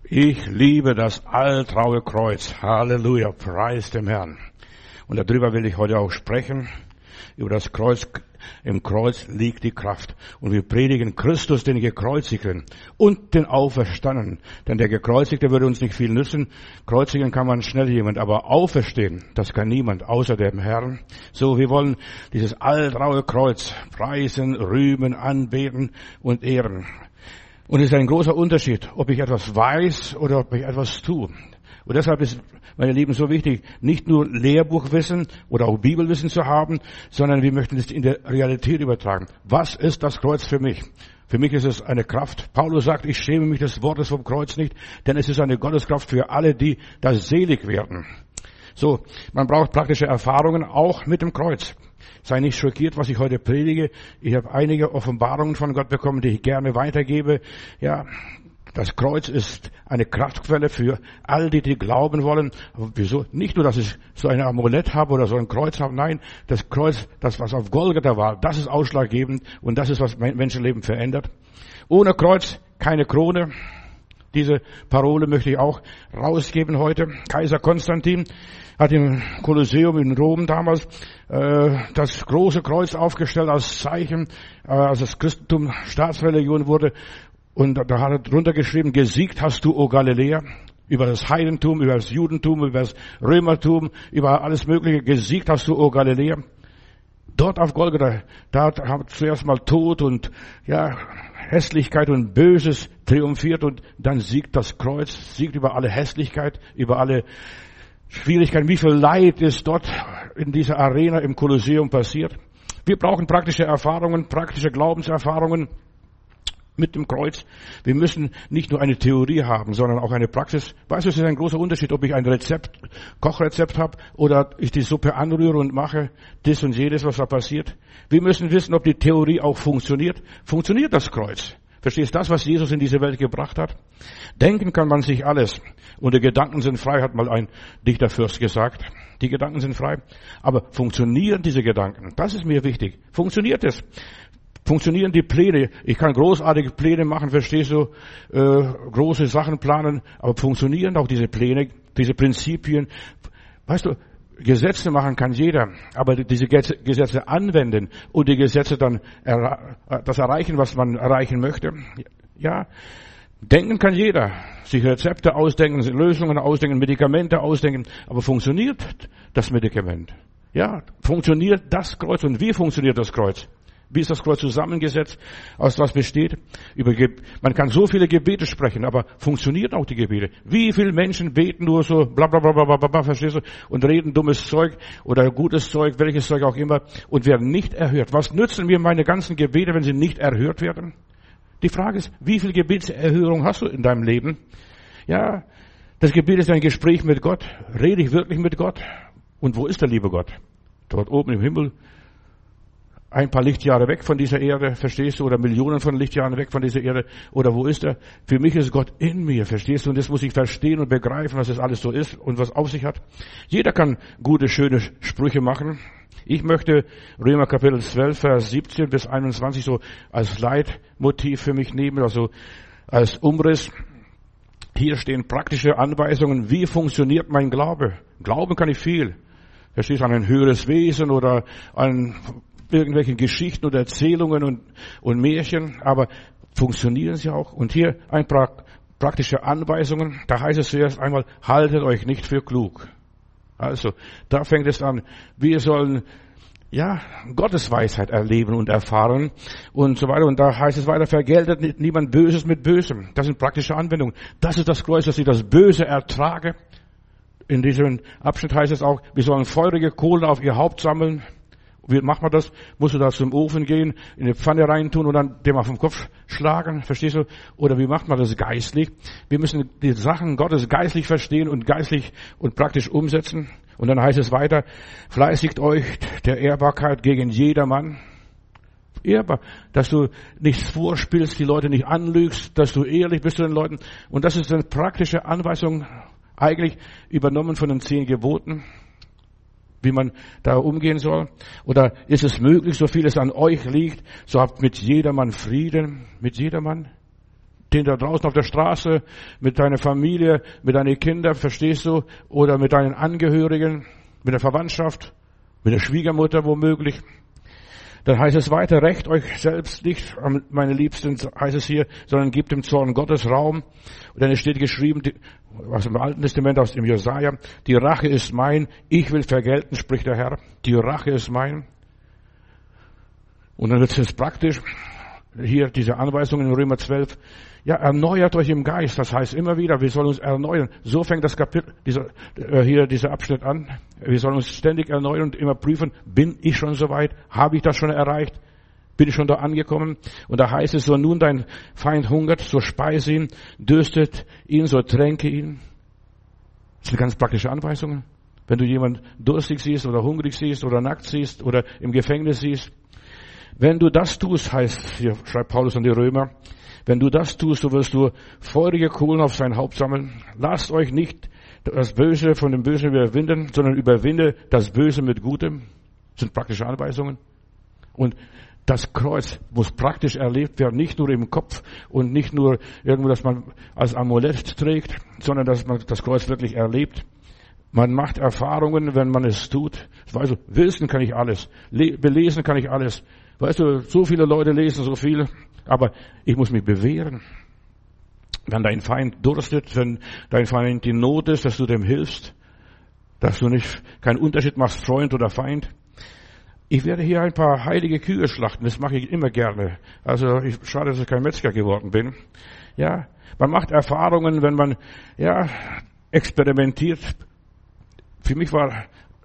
Ich liebe das altraue Kreuz. Halleluja, preis dem Herrn. Und darüber will ich heute auch sprechen. Über das Kreuz. Im Kreuz liegt die Kraft. Und wir predigen Christus, den Gekreuzigten und den Auferstandenen. Denn der Gekreuzigte würde uns nicht viel nützen. Kreuzigen kann man schnell jemand, aber auferstehen, das kann niemand außer dem Herrn. So, wir wollen dieses altraue Kreuz preisen, rühmen, anbeten und ehren. Und es ist ein großer Unterschied, ob ich etwas weiß oder ob ich etwas tue. Und deshalb ist, meine Lieben, so wichtig, nicht nur Lehrbuchwissen oder auch Bibelwissen zu haben, sondern wir möchten es in der Realität übertragen. Was ist das Kreuz für mich? Für mich ist es eine Kraft. Paulus sagt, ich schäme mich des Wortes vom Kreuz nicht, denn es ist eine Gotteskraft für alle, die da selig werden. So, man braucht praktische Erfahrungen auch mit dem Kreuz. Sei nicht schockiert, was ich heute predige. Ich habe einige Offenbarungen von Gott bekommen, die ich gerne weitergebe. Ja, das Kreuz ist eine Kraftquelle für all die, die glauben wollen. Aber wieso? Nicht nur, dass ich so ein Amulett habe oder so ein Kreuz habe. Nein, das Kreuz, das was auf Golgatha war, das ist ausschlaggebend und das ist, was Menschenleben verändert. Ohne Kreuz keine Krone. Diese Parole möchte ich auch rausgeben heute. Kaiser Konstantin hat im Kolosseum in Rom damals das große Kreuz aufgestellt als Zeichen, als das Christentum Staatsreligion wurde. Und da hat er drunter geschrieben, gesiegt hast du, o Galiläa, über das Heidentum, über das Judentum, über das Römertum, über alles Mögliche. Gesiegt hast du, o Galiläa. Dort auf Golgatha, da hat zuerst mal Tod und ja Hässlichkeit und Böses triumphiert und dann siegt das Kreuz, siegt über alle Hässlichkeit, über alle Schwierigkeiten. Wie viel Leid ist dort in dieser Arena im Kolosseum passiert? Wir brauchen praktische Erfahrungen, praktische Glaubenserfahrungen mit dem Kreuz. Wir müssen nicht nur eine Theorie haben, sondern auch eine Praxis. Weißt du, es ist ein großer Unterschied, ob ich ein Kochrezept habe oder ich die Suppe anrühre und mache das und jedes, was da passiert. Wir müssen wissen, ob die Theorie auch funktioniert. Funktioniert das Kreuz? Verstehst du das, was Jesus in diese Welt gebracht hat? Denken kann man sich alles. Und die Gedanken sind frei, hat mal ein Dichterfürst gesagt. Die Gedanken sind frei. Aber funktionieren diese Gedanken? Das ist mir wichtig. Funktioniert es? Funktionieren die Pläne? Ich kann großartige Pläne machen, verstehst du, große Sachen planen, aber funktionieren auch diese Pläne, diese Prinzipien? Weißt du, Gesetze machen kann jeder, aber diese Gesetze anwenden und die Gesetze dann das erreichen, was man erreichen möchte. Ja, denken kann jeder, sich Rezepte ausdenken, Lösungen ausdenken, Medikamente ausdenken, aber funktioniert das Medikament? Ja, funktioniert das Kreuz und wie funktioniert das Kreuz? Wie ist das Kreuz zusammengesetzt? Aus was besteht? Man kann so viele Gebete sprechen, aber funktionieren auch die Gebete? Wie viele Menschen beten nur so, bla, bla, bla, bla, bla, bla, verstehst du? Und reden dummes Zeug oder gutes Zeug, welches Zeug auch immer, und werden nicht erhört. Was nützen mir meine ganzen Gebete, wenn sie nicht erhört werden? Die Frage ist, wie viel Gebetserhörung hast du in deinem Leben? Ja, das Gebet ist ein Gespräch mit Gott. Rede ich wirklich mit Gott? Und wo ist der liebe Gott? Dort oben im Himmel. Ein paar Lichtjahre weg von dieser Erde, verstehst du? Oder Millionen von Lichtjahren weg von dieser Erde. Oder wo ist er? Für mich ist Gott in mir, verstehst du? Und das muss ich verstehen und begreifen, was das alles so ist und was auf sich hat. Jeder kann gute, schöne Sprüche machen. Ich möchte Römer Kapitel 12, Vers 17 bis 21 so als Leitmotiv für mich nehmen, also als Umriss. Hier stehen praktische Anweisungen, wie funktioniert mein Glaube? Glauben kann ich viel. Verstehst du? An ein höheres Wesen oder an irgendwelche Geschichten oder Erzählungen und Märchen, aber funktionieren sie auch? Und hier ein paar praktische Anweisungen. Da heißt es zuerst einmal, haltet euch nicht für klug. Also, da fängt es an. Wir sollen, ja, Gottes Weisheit erleben und erfahren und so weiter. Und da heißt es weiter, vergeltet niemand Böses mit Bösem. Das sind praktische Anwendungen. Das ist das Kreuz, dass ich das Böse ertrage. In diesem Abschnitt heißt es auch, wir sollen feurige Kohlen auf ihr Haupt sammeln. Wie macht man das? Musst du da zum Ofen gehen, in eine Pfanne reintun und dann dem auf den Kopf schlagen? Verstehst du? Oder wie macht man das geistlich? Wir müssen die Sachen Gottes geistlich verstehen und geistlich und praktisch umsetzen. Und dann heißt es weiter, fleißigt euch der Ehrbarkeit gegen jedermann. Ehrbar, dass du nichts vorspielst, die Leute nicht anlügst, dass du ehrlich bist zu den Leuten. Und das ist eine praktische Anweisung, eigentlich übernommen von den 10 Geboten. Wie man da umgehen soll? Oder ist es möglich, so viel es an euch liegt, so habt mit jedermann Frieden, mit jedermann? stehen da draußen auf der Straße mit deiner Familie, mit deinen Kindern, verstehst du? Oder mit deinen Angehörigen, mit der Verwandtschaft, mit der Schwiegermutter womöglich. Dann heißt es weiter, rächt euch selbst nicht, meine Liebsten, heißt es hier, sondern gebt dem Zorn Gottes Raum. Und dann steht geschrieben, aus dem Alten Testament, aus dem Jesaja, die Rache ist mein, ich will vergelten, spricht der Herr. Die Rache ist mein. Und dann wird es praktisch. Hier diese Anweisungen in Römer 12. Ja, erneuert euch im Geist. Das heißt immer wieder, wir sollen uns erneuern. So fängt das Kapitel, dieser Abschnitt an. Wir sollen uns ständig erneuern und immer prüfen, bin ich schon soweit? Habe ich das schon erreicht? Bin ich schon da angekommen? Und da heißt es so, nun dein Feind hungert, so speise ihn, dürstet ihn, so tränke ihn. Das sind ganz praktische Anweisungen. Wenn du jemanden durstig siehst oder hungrig siehst oder nackt siehst oder im Gefängnis siehst, wenn du das tust, heißt, hier schreibt Paulus an die Römer, wenn du das tust, so wirst du feurige Kohlen auf sein Haupt sammeln. Lasst euch nicht das Böse von dem Bösen überwinden, sondern überwinde das Böse mit Gutem. Das sind praktische Anweisungen. Und das Kreuz muss praktisch erlebt werden, nicht nur im Kopf und nicht nur irgendwo, dass man als Amulett trägt, sondern dass man das Kreuz wirklich erlebt. Man macht Erfahrungen, wenn man es tut. Weißt du, wissen kann ich alles, belesen kann ich alles. Weißt du, so viele Leute lesen so viel, aber ich muss mich bewähren. Wenn dein Feind durstet, wenn dein Feind in Not ist, dass du dem hilfst, dass du nicht keinen Unterschied machst, Freund oder Feind. Ich werde hier ein paar heilige Kühe schlachten, das mache ich immer gerne. Also schade, dass ich kein Metzger geworden bin. Ja, man macht Erfahrungen, wenn man experimentiert. Für mich war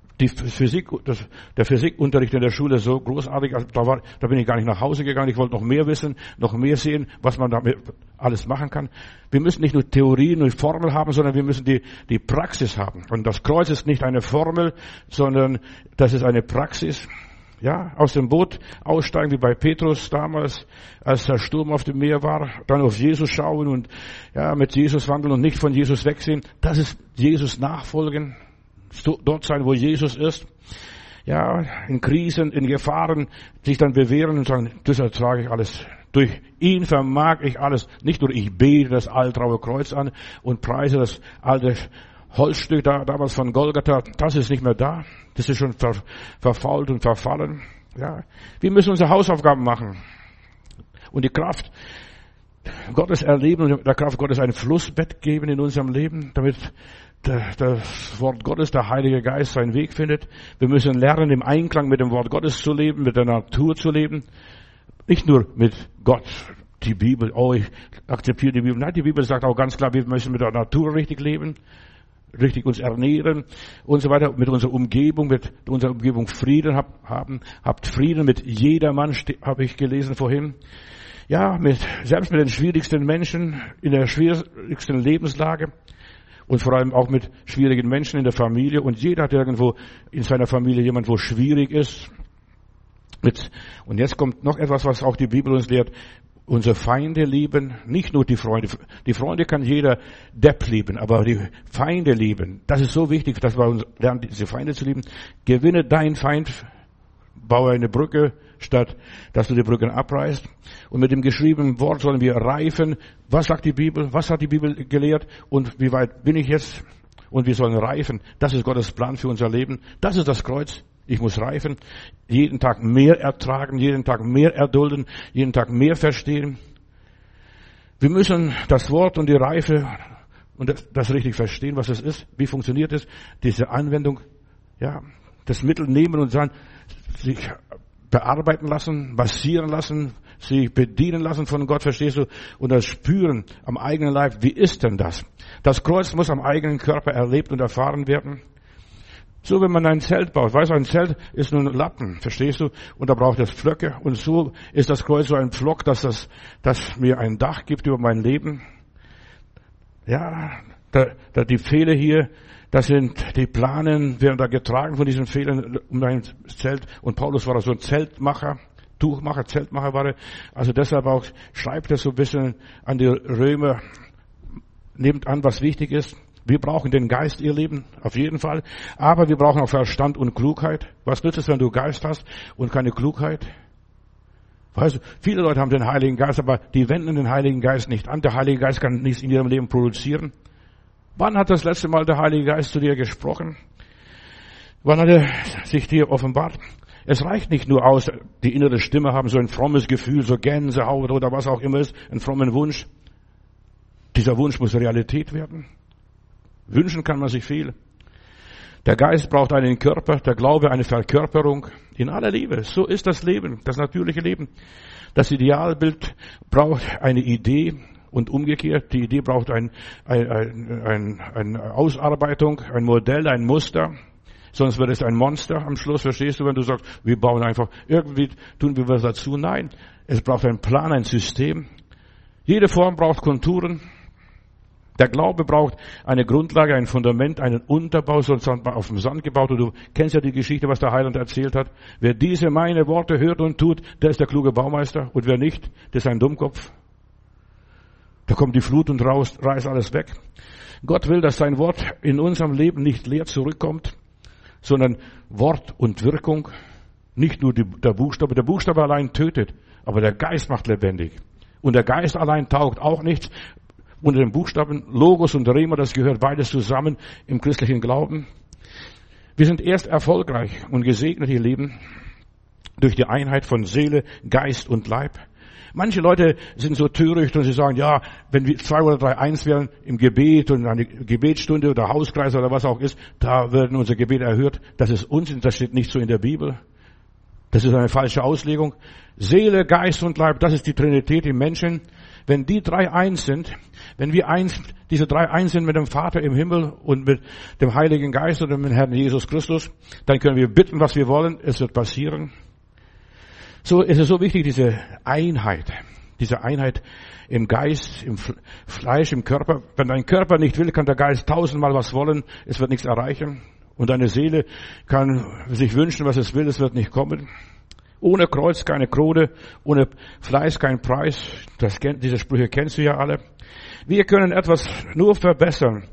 der Physikunterricht in der Schule so großartig, also da bin ich gar nicht nach Hause gegangen. Ich wollte noch mehr wissen, noch mehr sehen, was man damit alles machen kann. Wir müssen nicht nur Theorien und Formel haben, sondern wir müssen die Praxis haben. Und das Kreuz ist nicht eine Formel, sondern das ist eine Praxis. Ja, aus dem Boot aussteigen, wie bei Petrus damals, als der Sturm auf dem Meer war, dann auf Jesus schauen und ja, mit Jesus wandeln und nicht von Jesus wegsehen. Das ist Jesus nachfolgen. Dort sein, wo Jesus ist. Ja, in Krisen, in Gefahren, sich dann bewähren und sagen, das ertrage ich alles. Durch ihn vermag ich alles. Nicht nur ich bete das altraue Kreuz an und preise das alte Holzstück damals von Golgatha. Das ist nicht mehr da. Das ist schon verfault und verfallen. Ja, wir müssen unsere Hausaufgaben machen. Und die Kraft Gottes erleben und der Kraft Gottes ein Flussbett geben in unserem Leben, damit das Wort Gottes, der Heilige Geist, seinen Weg findet. Wir müssen lernen, im Einklang mit dem Wort Gottes zu leben, mit der Natur zu leben. Nicht nur mit Gott, die Bibel, ich akzeptiere die Bibel. Nein, die Bibel sagt auch ganz klar, wir müssen mit der Natur richtig leben, richtig uns ernähren und so weiter, mit unserer Umgebung Frieden haben. Habt Frieden mit jedermann, habe ich gelesen vorhin. Ja, selbst mit den schwierigsten Menschen, in der schwierigsten Lebenslage. Und vor allem auch mit schwierigen Menschen in der Familie. Und jeder hat irgendwo in seiner Familie jemand, wo schwierig ist. Und jetzt kommt noch etwas, was auch die Bibel uns lehrt. Unsere Feinde lieben, nicht nur die Freunde. Die Freunde kann jeder Depp lieben, aber die Feinde lieben. Das ist so wichtig, dass wir uns lernen, diese Feinde zu lieben. Gewinne deinen Feind, baue eine Brücke, statt dass du die Brücken abreißt. Und mit dem geschriebenen Wort sollen wir reifen. Was sagt die Bibel? Was hat die Bibel gelehrt? Und wie weit bin ich jetzt? Und wir sollen reifen. Das ist Gottes Plan für unser Leben. Das ist das Kreuz. Ich muss reifen. Jeden Tag mehr ertragen, jeden Tag mehr erdulden, jeden Tag mehr verstehen. Wir müssen das Wort und die Reife und das richtig verstehen, was es ist. Wie funktioniert es? Diese Anwendung, ja, das Mittel nehmen und sagen, sich bearbeiten lassen, massieren lassen, sich bedienen lassen von Gott, verstehst du? Und das spüren am eigenen Leib. Wie ist denn das? Das Kreuz muss am eigenen Körper erlebt und erfahren werden. So, wenn man ein Zelt baut, weißt du, ein Zelt ist nur ein Lappen, verstehst du? Und da braucht es Pflöcke. Und so ist das Kreuz so ein Pflock, dass mir ein Dach gibt über mein Leben. Ja, die Pfähle hier, das sind die Planen, werden da getragen von diesen Pfählen um ein Zelt. Und Paulus war so ein Zeltmacher, Tuchmacher, Zeltmacher war er. Also deshalb auch schreibt er so ein bisschen an die Römer, nehmt an, was wichtig ist. Wir brauchen den Geist, ihr Leben, auf jeden Fall. Aber wir brauchen auch Verstand und Klugheit. Was nützt es, wenn du Geist hast und keine Klugheit? Weißt du, viele Leute haben den Heiligen Geist, aber die wenden den Heiligen Geist nicht an. Der Heilige Geist kann nichts in ihrem Leben produzieren. Wann hat das letzte Mal der Heilige Geist zu dir gesprochen? Wann hat er sich dir offenbart? Es reicht nicht nur aus, die innere Stimme haben, so ein frommes Gefühl, so Gänsehaut oder was auch immer ist, einen frommen Wunsch. Dieser Wunsch muss Realität werden. Wünschen kann man sich viel. Der Geist braucht einen Körper, der Glaube eine Verkörperung in aller Liebe. So ist das Leben, das natürliche Leben. Das Idealbild braucht eine Idee und umgekehrt. Die Idee braucht eine Ausarbeitung, ein Modell, ein Muster. Sonst wird es ein Monster am Schluss, verstehst du, wenn du sagst, wir bauen einfach, irgendwie tun wir was dazu. Nein, es braucht einen Plan, ein System. Jede Form braucht Konturen. Der Glaube braucht eine Grundlage, ein Fundament, einen Unterbau, sonst hat man auf dem Sand gebaut. Und du kennst ja die Geschichte, was der Heiland erzählt hat. Wer diese meine Worte hört und tut, der ist der kluge Baumeister. Und wer nicht, der ist ein Dummkopf. Da kommt die Flut und reißt alles weg. Gott will, dass sein Wort in unserem Leben nicht leer zurückkommt, sondern Wort und Wirkung. Nicht nur der Buchstabe. Der Buchstabe allein tötet, aber der Geist macht lebendig. Und der Geist allein taugt auch nichts. Unter den Buchstaben Logos und Rema, das gehört beides zusammen im christlichen Glauben. Wir sind erst erfolgreich und gesegnet ihr Leben durch die Einheit von Seele, Geist und Leib. Manche Leute sind so töricht und sie sagen, ja, wenn wir 2 oder 3 eins wären im Gebet und eine Gebetsstunde oder Hauskreis oder was auch ist, da werden unser Gebet erhört. Das ist Unsinn, das steht nicht so in der Bibel. Das ist eine falsche Auslegung. Seele, Geist und Leib, das ist die Trinität im Menschen. Wenn die 3 eins sind, wenn wir diese 3 eins sind mit dem Vater im Himmel und mit dem Heiligen Geist und mit dem Herrn Jesus Christus, dann können wir bitten, was wir wollen. Es wird passieren. So ist es so wichtig, diese Einheit im Geist, im Fleisch, im Körper. Wenn dein Körper nicht will, kann der Geist 1000-mal was wollen. Es wird nichts erreichen. Und deine Seele kann sich wünschen, was es will. Es wird nicht kommen. Ohne Kreuz keine Krone, ohne Fleiß kein Preis. Diese Sprüche kennst du ja alle. Wir können etwas nur verbessern,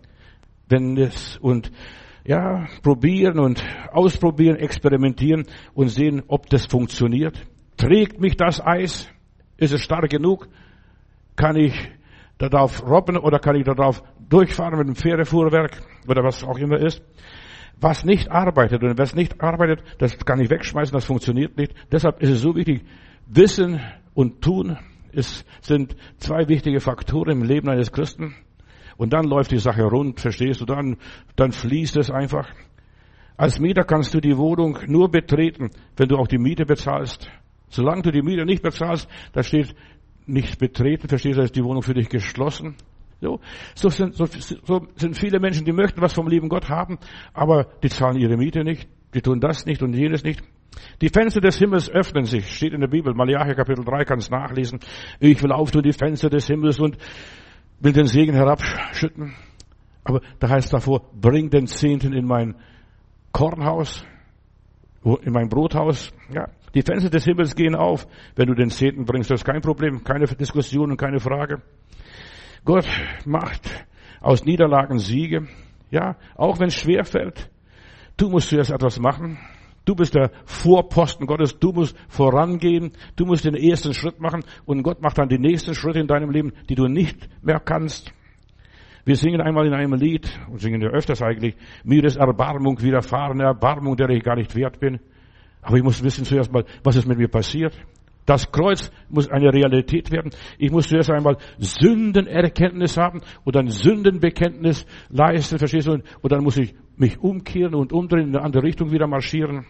probieren und ausprobieren, experimentieren und sehen, ob das funktioniert. Trägt mich das Eis? Ist es stark genug? Kann ich darauf robben oder kann ich darauf durchfahren mit dem Pferdefuhrwerk oder was auch immer ist? Was nicht arbeitet und was nicht arbeitet, das kann ich wegschmeißen, das funktioniert nicht. Deshalb ist es so wichtig, Wissen und Tun sind 2 wichtige Faktoren im Leben eines Christen. Und dann läuft die Sache rund, verstehst du, dann fließt es einfach. Als Mieter kannst du die Wohnung nur betreten, wenn du auch die Miete bezahlst. Solange du die Miete nicht bezahlst, da steht nicht betreten, verstehst du, ist die Wohnung für dich geschlossen. So sind viele Menschen, die möchten was vom lieben Gott haben, aber die zahlen ihre Miete nicht, die tun das nicht und jenes nicht. Die Fenster des Himmels öffnen sich, steht in der Bibel, Malachi Kapitel 3, kannst nachlesen. Ich will auftun die Fenster des Himmels und will den Segen herabschütten. Aber da heißt davor, bring den Zehnten in mein Kornhaus, in mein Brothaus. Ja, die Fenster des Himmels gehen auf, wenn du den Zehnten bringst, das ist kein Problem, keine Diskussion und keine Frage. Gott macht aus Niederlagen Siege. Ja, auch wenn es schwer fällt. Du musst zuerst etwas machen. Du bist der Vorposten Gottes. Du musst vorangehen. Du musst den ersten Schritt machen. Und Gott macht dann die nächsten Schritte in deinem Leben, die du nicht mehr kannst. Wir singen einmal in einem Lied, und singen ja öfters eigentlich, mir ist Erbarmung widerfahren, Erbarmung, der ich gar nicht wert bin. Aber ich muss wissen zuerst mal, was ist mit mir passiert. Das Kreuz muss eine Realität werden. Ich muss zuerst einmal Sündenerkenntnis haben und ein Sündenbekenntnis leisten, verstehst du? Und dann muss ich mich umkehren und umdrehen, in eine andere Richtung wieder marschieren.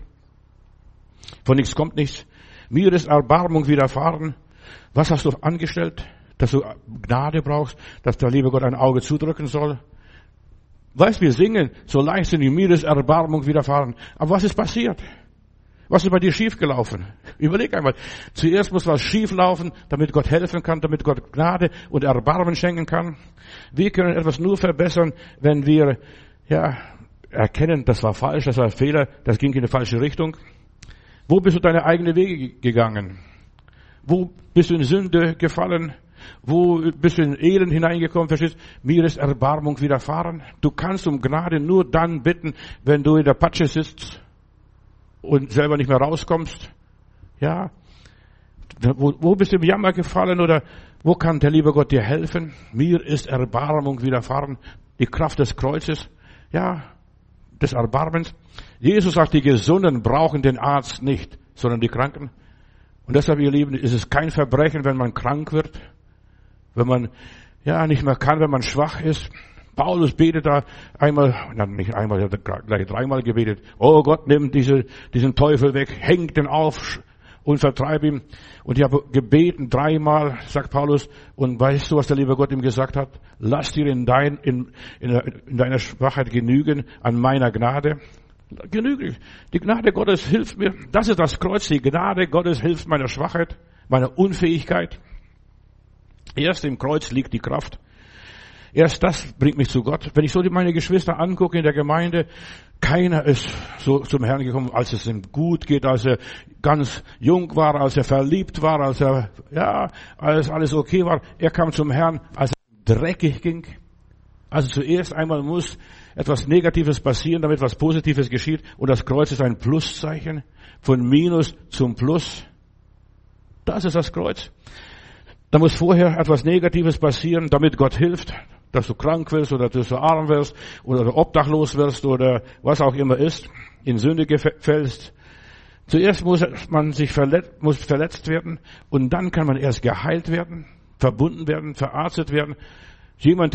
Von nichts kommt nichts. Mir ist Erbarmung widerfahren. Was hast du angestellt? Dass du Gnade brauchst, dass der liebe Gott ein Auge zudrücken soll. Weißt, wir singen so leichtsinnig, mir ist Erbarmung widerfahren. Aber was ist passiert? Was ist bei dir schiefgelaufen? Überleg einmal. Zuerst muss was schieflaufen, damit Gott helfen kann, damit Gott Gnade und Erbarmen schenken kann. Wir können etwas nur verbessern, wenn wir erkennen, das war falsch, das war ein Fehler, das ging in die falsche Richtung. Wo bist du deine eigenen Wege gegangen? Wo bist du in Sünde gefallen? Wo bist du in Elend hineingekommen? Verstehst? Mir ist Erbarmung widerfahren. Du kannst um Gnade nur dann bitten, wenn du in der Patsche sitzt und selber nicht mehr rauskommst. Ja. Wo bist du im Jammer gefallen oder wo kann der liebe Gott dir helfen? Mir ist Erbarmung widerfahren. Die Kraft des Kreuzes. Ja, des Erbarmens. Jesus sagt, die Gesunden brauchen den Arzt nicht, sondern die Kranken. Und deshalb, ihr Lieben, ist es kein Verbrechen, wenn man krank wird, wenn man nicht mehr kann, wenn man schwach ist. Paulus betet da nicht einmal, er hat gleich dreimal gebetet. Oh Gott, nimm diesen Teufel weg, hängt den auf und vertreib ihn. Und ich habe gebeten dreimal, sagt Paulus, und weißt du, was der liebe Gott ihm gesagt hat? Lass dir in deiner Schwachheit genügen an meiner Gnade. Genügend. Die Gnade Gottes hilft mir. Das ist das Kreuz. Die Gnade Gottes hilft meiner Schwachheit, meiner Unfähigkeit. Erst im Kreuz liegt die Kraft. Erst das bringt mich zu Gott. Wenn ich so meine Geschwister angucke in der Gemeinde, keiner ist so zum Herrn gekommen, als es ihm gut geht, als er ganz jung war, als er verliebt war, als alles okay war. Er kam zum Herrn, als er dreckig ging. Also zuerst einmal muss etwas Negatives passieren, damit was Positives geschieht. Und das Kreuz ist ein Pluszeichen. Von Minus zum Plus. Das ist das Kreuz. Da muss vorher etwas Negatives passieren, damit Gott hilft, dass du krank wirst oder dass du arm wirst oder obdachlos wirst oder was auch immer ist, in Sünde fällst. Zuerst muss man muss verletzt werden und dann kann man erst geheilt werden, verbunden werden, verarztet werden. Jemand,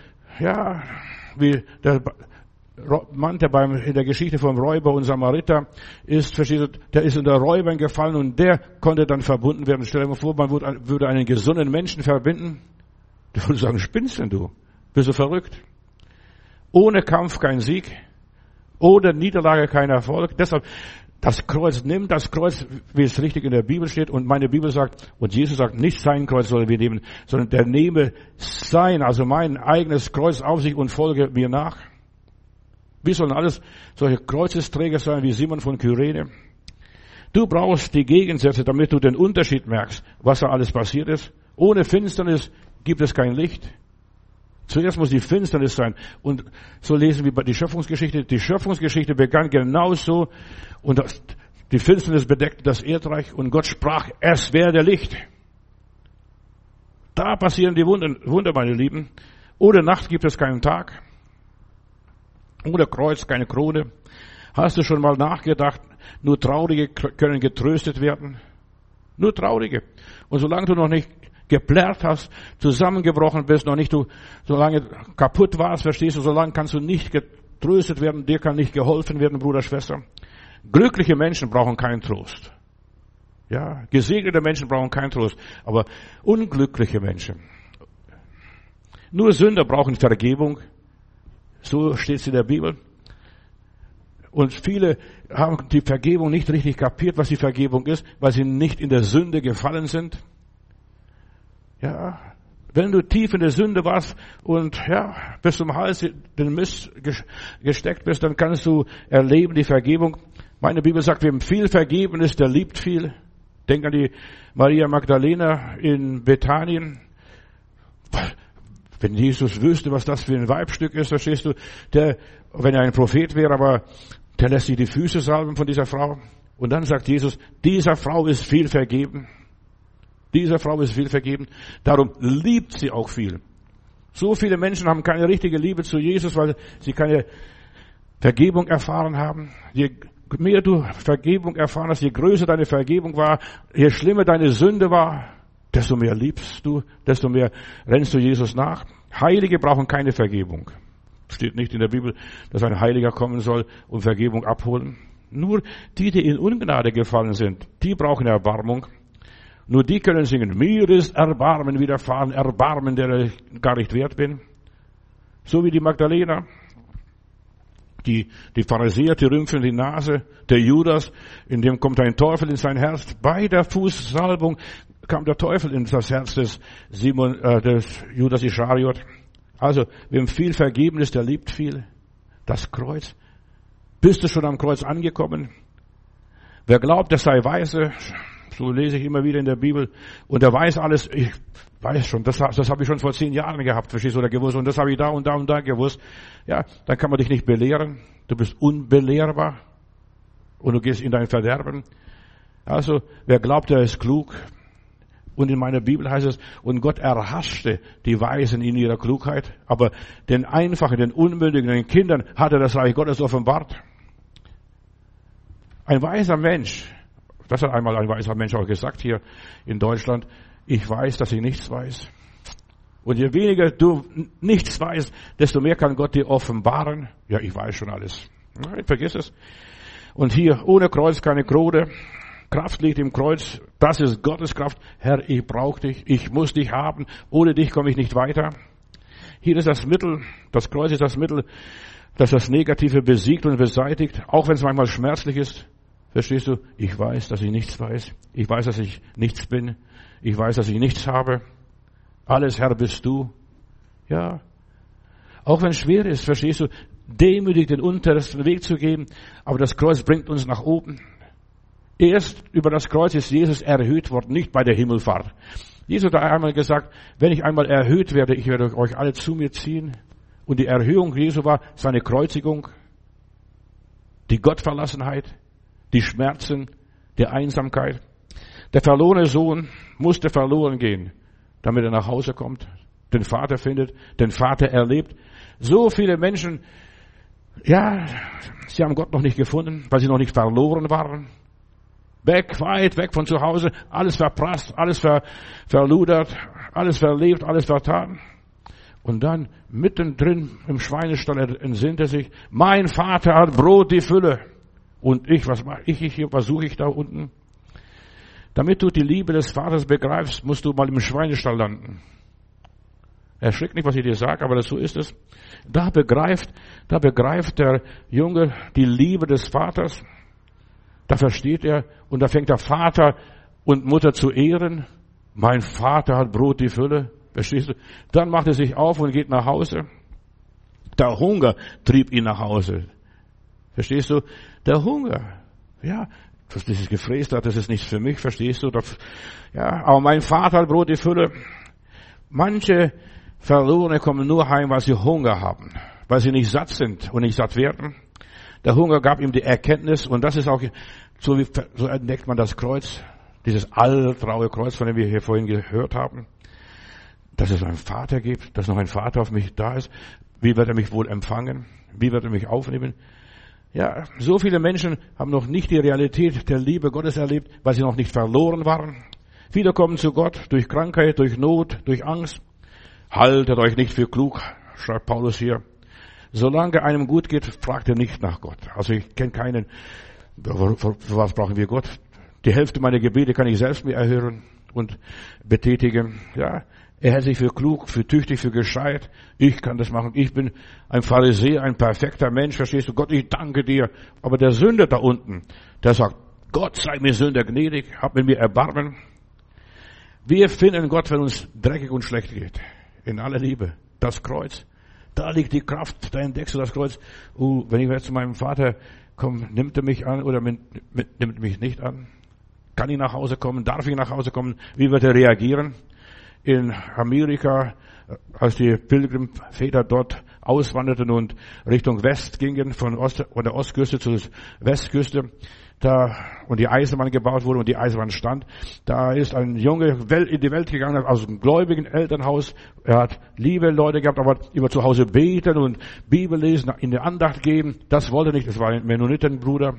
wie der Mann, der in der Geschichte vom Räuber und Samariter ist, der ist unter Räubern gefallen und der konnte dann verbunden werden. Stell dir mal vor, man würde einen gesunden Menschen verbinden. Der würde sagen, spinnst denn du? Bist du verrückt? Ohne Kampf kein Sieg, ohne Niederlage kein Erfolg. Deshalb, das Kreuz, nimm das Kreuz, wie es richtig in der Bibel steht. Und meine Bibel sagt, und Jesus sagt, nicht sein Kreuz sollen wir nehmen, sondern der nehme also mein eigenes Kreuz auf sich und folge mir nach. Wir sollen alles solche Kreuzesträger sein wie Simon von Kyrene. Du brauchst die Gegensätze, damit du den Unterschied merkst, was da alles passiert ist. Ohne Finsternis gibt es kein Licht. Zuerst muss die Finsternis sein. Und so lesen wir die Schöpfungsgeschichte. Die Schöpfungsgeschichte begann genauso. Und die Finsternis bedeckte das Erdreich. Und Gott sprach, es werde Licht. Da passieren die Wunder, meine Lieben. Ohne Nacht gibt es keinen Tag. Ohne Kreuz keine Krone. Hast du schon mal nachgedacht, nur Traurige können getröstet werden? Nur Traurige. Und solange du noch nicht geplärrt hast, zusammengebrochen bist, solange kaputt warst, verstehst du, solange kannst du nicht getröstet werden, dir kann nicht geholfen werden, Bruder, Schwester. Glückliche Menschen brauchen keinen Trost. Ja, gesegnete Menschen brauchen keinen Trost, aber unglückliche Menschen. Nur Sünder brauchen Vergebung. So steht es in der Bibel. Und viele haben die Vergebung nicht richtig kapiert, was die Vergebung ist, weil sie nicht in der Sünde gefallen sind. Ja, wenn du tief in der Sünde warst und bis zum Hals den Mist gesteckt bist, dann kannst du erleben die Vergebung. Meine Bibel sagt, wem viel vergeben ist, der liebt viel. Denk an die Maria Magdalena in Bethanien. Wenn Jesus wüsste, was das für ein Weibstück ist, verstehst du, wenn er ein Prophet wäre, aber der lässt sich die Füße salben von dieser Frau. Und dann sagt Jesus, dieser Frau ist viel vergeben. Dieser Frau ist viel vergeben. Darum liebt sie auch viel. So viele Menschen haben keine richtige Liebe zu Jesus, weil sie keine Vergebung erfahren haben. Je mehr du Vergebung erfahren hast, je größer deine Vergebung war, je schlimmer deine Sünde war, desto mehr liebst du, desto mehr rennst du Jesus nach. Heilige brauchen keine Vergebung. Steht nicht in der Bibel, dass ein Heiliger kommen soll und Vergebung abholen. Nur die in Ungnade gefallen sind, die brauchen Erbarmung. Nur die können singen, mir ist Erbarmen widerfahren, Erbarmen, der ich gar nicht wert bin. So wie die Magdalena. Die Pharisäer, die rümpfen die Nase. Der Judas, in dem kommt ein Teufel in sein Herz. Bei der Fußsalbung kam der Teufel in das Herz des Judas Ischariot. Also, wem viel vergeben ist, der liebt viel. Das Kreuz. Bist du schon am Kreuz angekommen? Wer glaubt, er sei weise, so lese ich immer wieder in der Bibel, und er weiß alles, ich weiß schon, das habe ich schon vor 10 Jahren gehabt, verstehst du, oder gewusst, und das habe ich da und da und da gewusst. Ja, dann kann man dich nicht belehren. Du bist unbelehrbar und du gehst in dein Verderben. Also, wer glaubt, er ist klug, Und in meiner Bibel heißt es, und Gott erhaschte die Weisen in ihrer Klugheit, aber den Einfachen, den Unmündigen, den Kindern hat er das Reich Gottes offenbart. Ein weiser Mensch, das hat einmal ein weiser Mensch auch gesagt hier in Deutschland, ich weiß, dass ich nichts weiß. Und je weniger du nichts weißt, desto mehr kann Gott dir offenbaren. Ja, ich weiß schon alles. Nein, vergiss es. Und hier, ohne Kreuz keine Krone. Kraft liegt im Kreuz. Das ist Gottes Kraft. Herr, ich brauche dich. Ich muss dich haben. Ohne dich komme ich nicht weiter. Hier ist das Mittel. Das Kreuz ist das Mittel, das das Negative besiegt und beseitigt. Auch wenn es manchmal schmerzlich ist. Verstehst du? Ich weiß, dass ich nichts weiß. Ich weiß, dass ich nichts bin. Ich weiß, dass ich nichts habe. Alles, Herr, bist du. Ja. Auch wenn es schwer ist, verstehst du? Demütig den untersten Weg zu gehen. Aber das Kreuz bringt uns nach oben. Erst über das Kreuz ist Jesus erhöht worden, nicht bei der Himmelfahrt. Jesus hat einmal gesagt, wenn ich einmal erhöht werde, ich werde euch alle zu mir ziehen. Und die Erhöhung Jesu war seine Kreuzigung, die Gottverlassenheit, die Schmerzen, die Einsamkeit. Der verlorene Sohn musste verloren gehen, damit er nach Hause kommt, den Vater findet, den Vater erlebt. So viele Menschen, ja, sie haben Gott noch nicht gefunden, weil sie noch nicht verloren waren. Weit weg von zu Hause, alles verprasst, alles verludert, alles verlebt, alles vertan. Und dann mittendrin im Schweinestall entsinnt er sich, mein Vater hat Brot die Fülle. Und was suche ich da unten? Damit du die Liebe des Vaters begreifst, musst du mal im Schweinestall landen. Erschrick nicht, was ich dir sage, aber so ist es. Da begreift der Junge die Liebe des Vaters. Da versteht er und da fängt der Vater und Mutter zu ehren. Mein Vater hat Brot die Fülle. Verstehst du? Dann macht er sich auf und geht nach Hause. Der Hunger trieb ihn nach Hause. Verstehst du? Der Hunger. Ja, dieses Gefräß da, das ist nichts für mich, verstehst du? Ja, aber mein Vater hat Brot die Fülle. Manche Verlorene kommen nur heim, weil sie Hunger haben, weil sie nicht satt sind und nicht satt werden. Der Hunger gab ihm die Erkenntnis und das ist auch, so entdeckt man das Kreuz, dieses alltraue Kreuz, von dem wir hier vorhin gehört haben, dass es einen Vater gibt, dass noch ein Vater auf mich da ist. Wie wird er mich wohl empfangen? Wie wird er mich aufnehmen? Ja, so viele Menschen haben noch nicht die Realität der Liebe Gottes erlebt, weil sie noch nicht verloren waren. Viele kommen zu Gott durch Krankheit, durch Not, durch Angst. Haltet euch nicht für klug, schreibt Paulus hier. Solange einem gut geht, fragt er nicht nach Gott. Also ich kenne keinen, für was brauchen wir Gott? Die Hälfte meiner Gebete kann ich selbst mir erhören und betätigen. Ja, er hält sich für klug, für tüchtig, für gescheit. Ich kann das machen. Ich bin ein Pharisäer, ein perfekter Mensch. Verstehst du? Gott, ich danke dir. Aber der Sünder da unten, der sagt, Gott sei mir Sünder gnädig, hab mit mir Erbarmen. Wir finden Gott, wenn uns dreckig und schlecht geht. In aller Liebe. Das Kreuz. Da liegt die Kraft. Da entdeckst du das Kreuz. Wenn ich jetzt zu meinem Vater komme, nimmt er mich an oder nimmt mich nicht an? Kann ich nach Hause kommen? Darf ich nach Hause kommen? Wie wird er reagieren? In Amerika, als die Pilgerväter dort auswanderten und Richtung West gingen, von der Ostküste zur Westküste, und die Eisenbahn gebaut wurde und die Eisenbahn stand, da ist ein Junge in die Welt gegangen, aus einem gläubigen Elternhaus. Er hat liebe Leute gehabt, aber immer zu Hause beten und Bibel lesen, in die Andacht geben. Das wollte er nicht, das war ein Mennonitenbruder,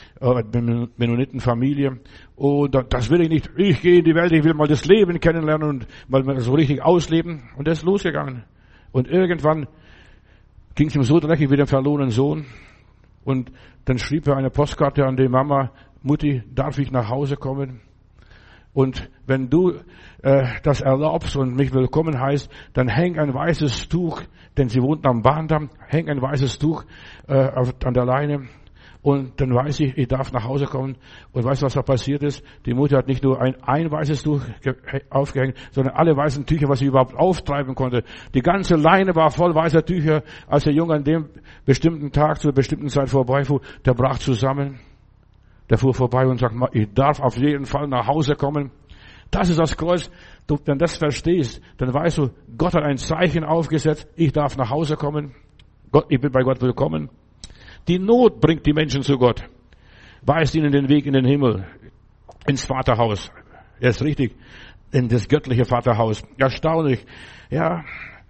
Mennonitenfamilie. Und das will ich nicht. Ich gehe in die Welt, ich will mal das Leben kennenlernen und mal so richtig ausleben. Und er ist losgegangen. Und irgendwann ging es ihm so dreckig wie dem verlorenen Sohn. Und dann schrieb er eine Postkarte an die Mama, Mutti, darf ich nach Hause kommen? Und wenn du das erlaubst und mich willkommen heißt, dann häng ein weißes Tuch, denn sie wohnten am Bahndamm, häng ein weißes Tuch an der Leine. Und dann weiß ich darf nach Hause kommen. Und weißt du, was da passiert ist? Die Mutter hat nicht nur ein weißes Tuch aufgehängt, sondern alle weißen Tücher, was sie überhaupt auftreiben konnte. Die ganze Leine war voll weißer Tücher. Als der Junge an dem bestimmten Tag zur bestimmten Zeit vorbeifuhr, der brach zusammen. Der fuhr vorbei und sagt, ich darf auf jeden Fall nach Hause kommen. Das ist das Kreuz. Wenn du das verstehst, dann weißt du, Gott hat ein Zeichen aufgesetzt. Ich darf nach Hause kommen. Ich bin bei Gott willkommen. Die Not bringt die Menschen zu Gott. Weist ihnen den Weg in den Himmel, ins Vaterhaus. Er ist richtig. in das göttliche Vaterhaus. Erstaunlich. Ja,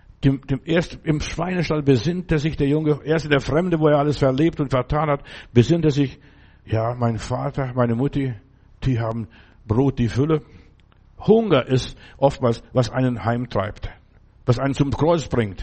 erst im Schweinestall besinnte sich der Junge, erst in der Fremde, wo er alles verlebt und vertan hat, besinnte sich, ja, mein Vater, meine Mutti, die haben Brot, die Fülle. Hunger ist oftmals, was einen heimtreibt, was einen zum Kreuz bringt.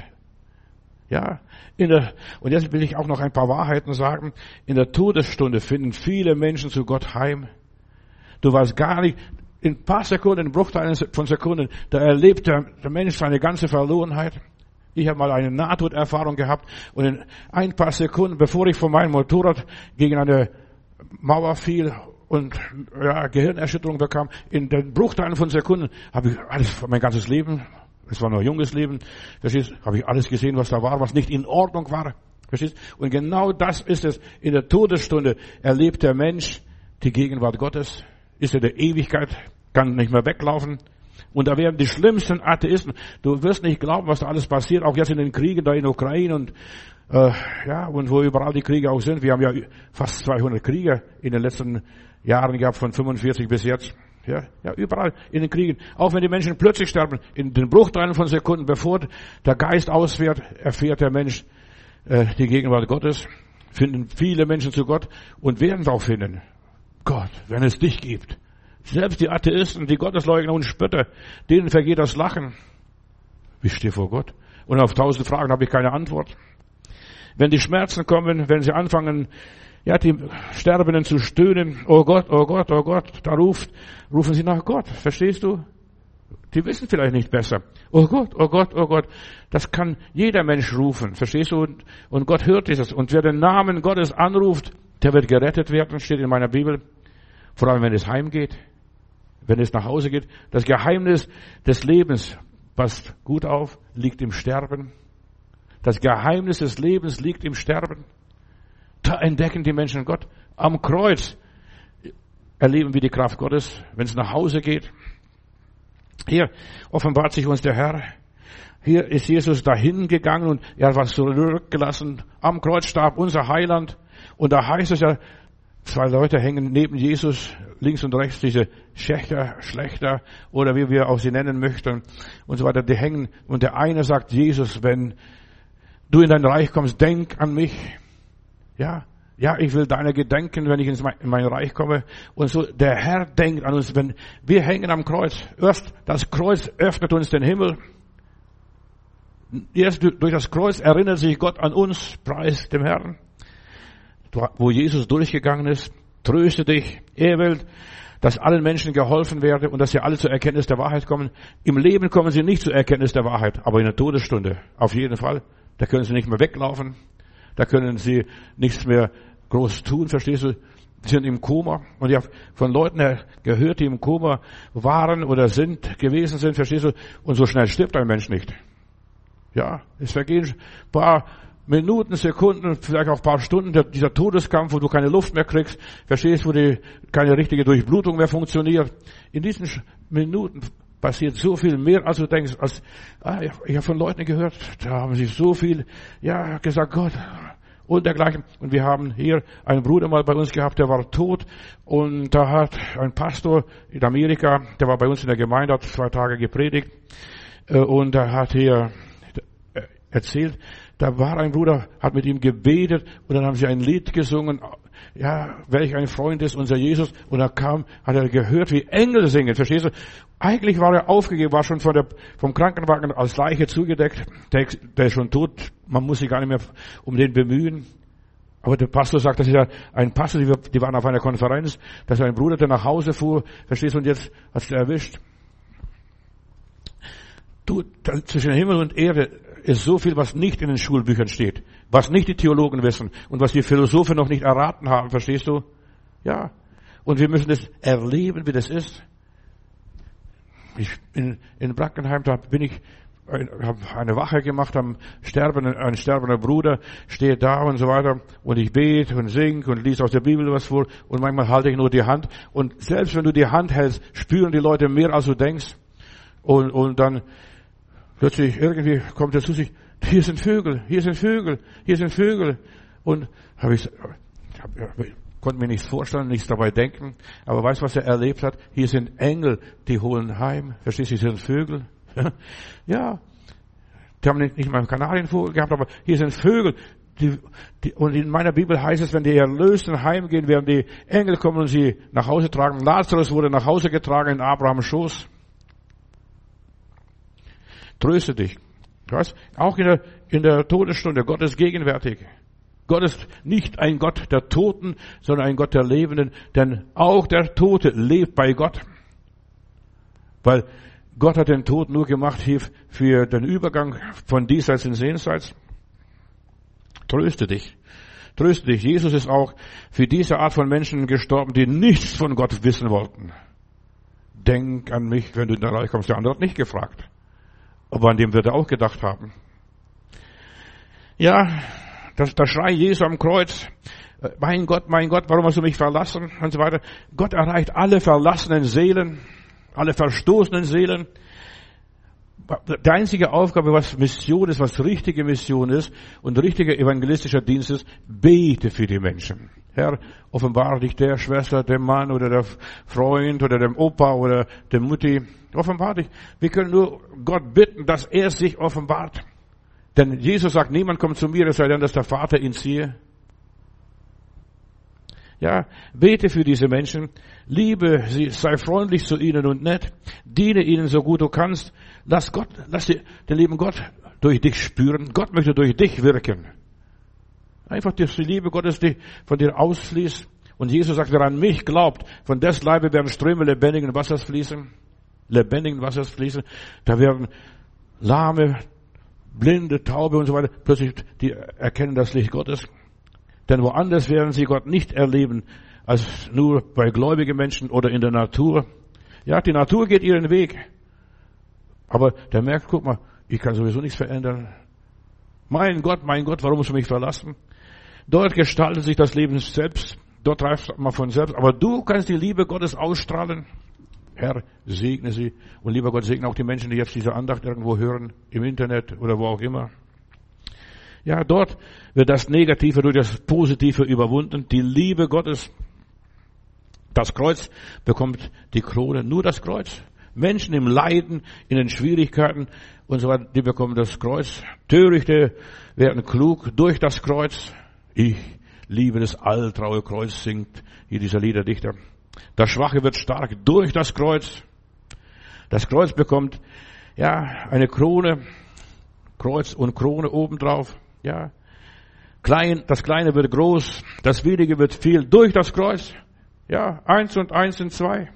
Ja, und jetzt will ich auch noch ein paar Wahrheiten sagen. In der Todesstunde finden viele Menschen zu Gott heim. Du weißt gar nicht, in ein paar Sekunden, in Bruchteilen von Sekunden, da erlebt der Mensch seine ganze Verlorenheit. Ich habe mal eine Nahtoderfahrung gehabt und in ein paar Sekunden, bevor ich von meinem Motorrad gegen eine Mauer fiel und Gehirnerschütterung bekam, in den Bruchteilen von Sekunden habe ich alles, mein ganzes Leben, es war noch ein junges Leben, verstehst, habe ich alles gesehen, was da war, was nicht in Ordnung war, verstehst? Und genau das ist es. In der Todesstunde erlebt der Mensch die Gegenwart Gottes, ist in der Ewigkeit, kann nicht mehr weglaufen. Und da werden die schlimmsten Atheisten. Du wirst nicht glauben, was da alles passiert, auch jetzt in den Kriegen da in der Ukraine und und wo überall die Kriege auch sind. Wir haben ja fast 200 Kriege in den letzten Jahren gehabt, von 45 bis jetzt. Ja, überall in den Kriegen. Auch wenn die Menschen plötzlich sterben, in den Bruchteilen von Sekunden, bevor der Geist ausfährt, erfährt der Mensch die Gegenwart Gottes, finden viele Menschen zu Gott und werden es auch finden. Gott, wenn es dich gibt. Selbst die Atheisten, die Gottesleugner und Spötter, denen vergeht das Lachen. Ich stehe vor Gott. Und auf 1000 Fragen habe ich keine Antwort. Wenn die Schmerzen kommen, wenn sie anfangen, die Sterbenden zu stöhnen, oh Gott, oh Gott, oh Gott, da rufen sie nach Gott. Verstehst du? Die wissen vielleicht nicht besser. Oh Gott, oh Gott, oh Gott. Das kann jeder Mensch rufen. Verstehst du? Und Gott hört dieses. Und wer den Namen Gottes anruft, der wird gerettet werden, steht in meiner Bibel. Vor allem, wenn es heimgeht, wenn es nach Hause geht. Das Geheimnis des Lebens, passt gut auf, liegt im Sterben. Das Geheimnis des Lebens liegt im Sterben. Da entdecken die Menschen Gott. Am Kreuz erleben wir die Kraft Gottes, wenn es nach Hause geht. Hier offenbart sich uns der Herr. Hier ist Jesus dahin gegangen und er war zurückgelassen. Am Kreuz starb unser Heiland. Und da heißt es ja, 2 Leute hängen neben Jesus, links und rechts, diese Schlechter, oder wie wir auch sie nennen möchten, und so weiter, die hängen. Und der eine sagt, Jesus, wenn du in dein Reich kommst, denk an mich. Ja, ich will deiner gedenken, wenn ich in mein Reich komme. Und so, der Herr denkt an uns, wenn wir hängen am Kreuz. Erst das Kreuz öffnet uns den Himmel. Erst durch das Kreuz erinnert sich Gott an uns, preis dem Herrn. Wo Jesus durchgegangen ist, tröste dich. Er will, dass allen Menschen geholfen werde und dass sie alle zur Erkenntnis der Wahrheit kommen. Im Leben kommen sie nicht zur Erkenntnis der Wahrheit, aber in der Todesstunde auf jeden Fall. Da können sie nicht mehr weglaufen. Da können sie nichts mehr groß tun, verstehst du? Sie sind im Koma. Und ich habe von Leuten gehört, die im Koma waren oder gewesen sind, verstehst du? Und so schnell stirbt ein Mensch nicht. Ja, es vergehen ein paar Minuten, Sekunden, vielleicht auch ein paar Stunden, dieser Todeskampf, wo du keine Luft mehr kriegst, verstehst, wo keine richtige Durchblutung mehr funktioniert. In diesen Minuten passiert so viel mehr, als du denkst. Ich habe von Leuten gehört, da haben sie so viel, gesagt, Gott und dergleichen. Und wir haben hier einen Bruder mal bei uns gehabt, der war tot. Und da hat ein Pastor in Amerika, der war bei uns in der Gemeinde, hat 2 Tage gepredigt. Und er hat hier erzählt, da war ein Bruder, hat mit ihm gebetet und dann haben sie ein Lied gesungen, welch ein Freund ist unser Jesus. Und da hat er gehört, wie Engel singen, verstehst du? Eigentlich war er aufgegeben, war schon vom Krankenwagen als Leiche zugedeckt, der ist schon tot, man muss sich gar nicht mehr um den bemühen. Aber der Pastor sagt, das ist ja ein Pastor, die waren auf einer Konferenz, das ist ein Bruder, der nach Hause fuhr, verstehst du, und jetzt hat's er erwischt. Zwischen Himmel und Erde ist so viel, was nicht in den Schulbüchern steht, was nicht die Theologen wissen und was die Philosophen noch nicht erraten haben, verstehst du? Ja. Und wir müssen das erleben, wie das ist. In Brackenheim, da habe eine Wache gemacht, ein sterbender Bruder steht da und so weiter und ich bete und singe und lies aus der Bibel was vor und manchmal halte ich nur die Hand und selbst wenn du die Hand hältst, spüren die Leute mehr, als du denkst und dann plötzlich irgendwie kommt er zu sich, hier sind Vögel, hier sind Vögel, hier sind Vögel. Und konnte mir nichts vorstellen, nichts dabei denken. Aber weißt du, was er erlebt hat? Hier sind Engel, die holen heim. Verstehst du, hier sind Vögel. Ja, die haben nicht mal einen Kanarienvogel gehabt, aber hier sind Vögel. Und in meiner Bibel heißt es, wenn die Erlösten heimgehen, werden die Engel kommen und sie nach Hause tragen. Lazarus wurde nach Hause getragen in Abrahams Schoß. Tröste dich. Was? Auch in der Todesstunde, Gott ist gegenwärtig. Gott ist nicht ein Gott der Toten, sondern ein Gott der Lebenden, denn auch der Tote lebt bei Gott. Weil Gott hat den Tod nur gemacht hier für den Übergang von diesseits in jenseits. Tröste dich. Tröste dich. Jesus ist auch für diese Art von Menschen gestorben, die nichts von Gott wissen wollten. Denk an mich, wenn du in der Reich kommst. Der andere hat nicht gefragt. Aber an dem wird er auch gedacht haben. Ja, der Schrei Jesu am Kreuz. Mein Gott, warum hast du mich verlassen? Und so weiter. Gott erreicht alle verlassenen Seelen, alle verstoßenen Seelen. Die einzige Aufgabe, was Mission ist, was richtige Mission ist und richtiger evangelistischer Dienst ist, bete für die Menschen. Herr, offenbare dich der Schwester, dem Mann oder der Freund oder dem Opa oder der Mutti. Offenbare dich. Wir können nur Gott bitten, dass er sich offenbart. Denn Jesus sagt, niemand kommt zu mir, es sei denn, dass der Vater ihn ziehe. Ja, bete für diese Menschen, liebe sie, sei freundlich zu ihnen und nett, diene ihnen so gut du kannst. Lass den lieben Gott durch dich spüren. Gott möchte durch dich wirken. Einfach, dass die Liebe Gottes von dir ausfließt. Und Jesus sagt, wer an mich glaubt, von des Leibe werden Ströme lebendigen Wassers fließen. Lebendigen Wassers fließen. Da werden Lahme, Blinde, Taube und so weiter, plötzlich die erkennen das Licht Gottes. Denn woanders werden sie Gott nicht erleben, als nur bei gläubigen Menschen oder in der Natur. Ja, die Natur geht ihren Weg. Aber der merkt, guck mal, ich kann sowieso nichts verändern. Mein Gott, warum musst du mich verlassen? Dort gestaltet sich das Leben selbst. Dort reift man von selbst. Aber du kannst die Liebe Gottes ausstrahlen. Herr, segne sie. Und lieber Gott, segne auch die Menschen, die jetzt diese Andacht irgendwo hören, im Internet oder wo auch immer. Ja, dort wird das Negative durch das Positive überwunden. Die Liebe Gottes. Das Kreuz bekommt die Krone. Nur das Kreuz. Menschen im Leiden, in den Schwierigkeiten und so weiter, die bekommen das Kreuz. Törichte werden klug durch das Kreuz. Ich liebe das alltraue Kreuz, singt hier dieser Liederdichter. Der Schwache wird stark durch das Kreuz. Das Kreuz bekommt, ja, eine Krone, Kreuz und Krone obendrauf, ja. Das Kleine wird groß, das Wenige wird viel durch das Kreuz. Ja, 1 und 1 sind 2.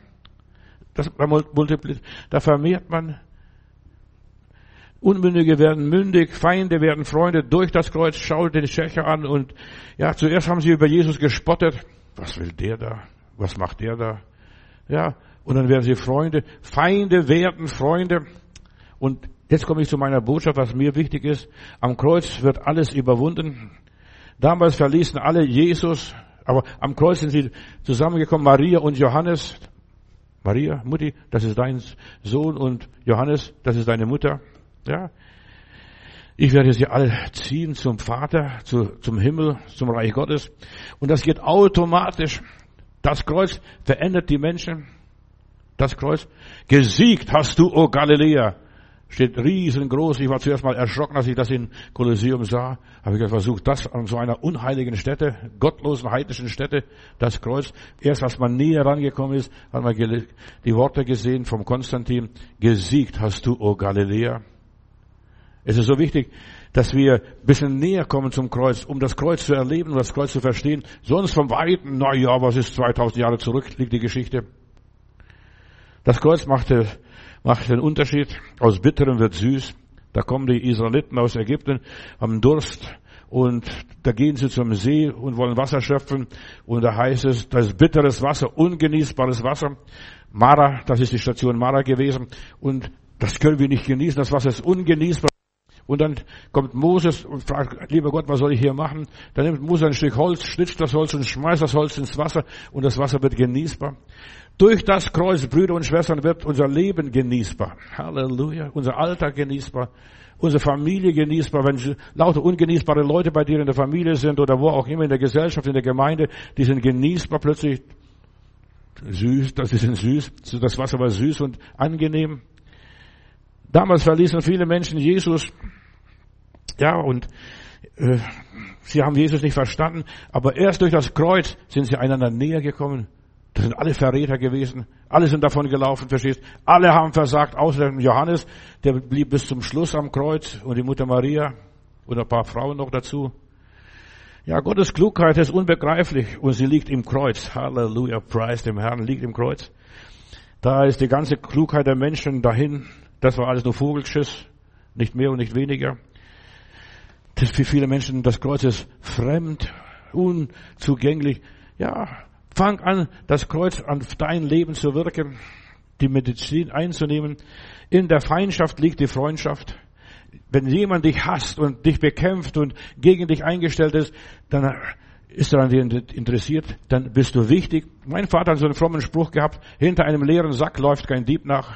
Da vermehrt man. Unmündige werden mündig, Feinde werden Freunde durch das Kreuz. Schaut den Schächer an und ja, zuerst haben sie über Jesus gespottet. Was will der da? Was macht der da? Ja, und dann werden sie Freunde. Feinde werden Freunde. Und jetzt komme ich zu meiner Botschaft, was mir wichtig ist. Am Kreuz wird alles überwunden. Damals verließen alle Jesus, aber am Kreuz sind sie zusammengekommen, Maria und Johannes. Maria, Mutti, das ist dein Sohn und Johannes, das ist deine Mutter. Ja. Ich werde sie alle ziehen zum Vater, zum Himmel, zum Reich Gottes. Und das geht automatisch. Das Kreuz verändert die Menschen. Das Kreuz. Gesiegt hast du, o Galiläa. Steht riesengroß. Ich war zuerst mal erschrocken, als ich das in Kolosseum sah. Habe ich versucht, das an so einer unheiligen Stätte, gottlosen, heidnischen Stätte, das Kreuz. Erst als man näher rangekommen ist, hat man die Worte gesehen vom Konstantin. Gesiegt hast du, o Galiläa. Es ist so wichtig, dass wir ein bisschen näher kommen zum Kreuz, um das Kreuz zu erleben, um das Kreuz zu verstehen. Sonst vom Weiten, na ja, was ist 2000 Jahre zurück, liegt die Geschichte. Das Kreuz macht den Unterschied. Aus Bitterem wird süß. Da kommen die Israeliten aus Ägypten, haben Durst und da gehen sie zum See und wollen Wasser schöpfen. Und da heißt es, das ist bitteres Wasser, ungenießbares Wasser. Mara, das ist die Station Mara gewesen. Und das können wir nicht genießen, das Wasser ist ungenießbar. Und dann kommt Moses und fragt, lieber Gott, was soll ich hier machen? Dann nimmt Mose ein Stück Holz, schnitzt das Holz und schmeißt das Holz ins Wasser und das Wasser wird genießbar. Durch das Kreuz, Brüder und Schwestern, wird unser Leben genießbar. Halleluja. Unser Alltag genießbar. unsere Familie genießbar, wenn lauter ungenießbare Leute bei dir in der Familie sind oder wo auch immer in der Gesellschaft, in der Gemeinde, die sind genießbar plötzlich süß, das ist süß, das Wasser war süß und angenehm. Damals verließen viele Menschen Jesus, ja, und sie haben Jesus nicht verstanden, aber erst durch das Kreuz sind sie einander näher gekommen. Das sind alle Verräter gewesen. Alle sind davon gelaufen, verstehst? Alle haben versagt, außer Johannes, der blieb bis zum Schluss am Kreuz und die Mutter Maria und ein paar Frauen noch dazu. Ja, Gottes Klugheit ist unbegreiflich und sie liegt im Kreuz. Halleluja, preis dem Herrn, liegt im Kreuz. Da ist die ganze Klugheit der Menschen dahin. Das war alles nur Vogelschiss, nicht mehr und nicht weniger. Das für viele Menschen, das Kreuz ist fremd, unzugänglich. Ja, fang an, das Kreuz an dein Leben zu wirken, die Medizin einzunehmen. In der Feindschaft liegt die Freundschaft. Wenn jemand dich hasst und dich bekämpft und gegen dich eingestellt ist, dann ist er an dir interessiert, dann bist du wichtig. Mein Vater hat so einen frommen Spruch gehabt, hinter einem leeren Sack läuft kein Dieb nach.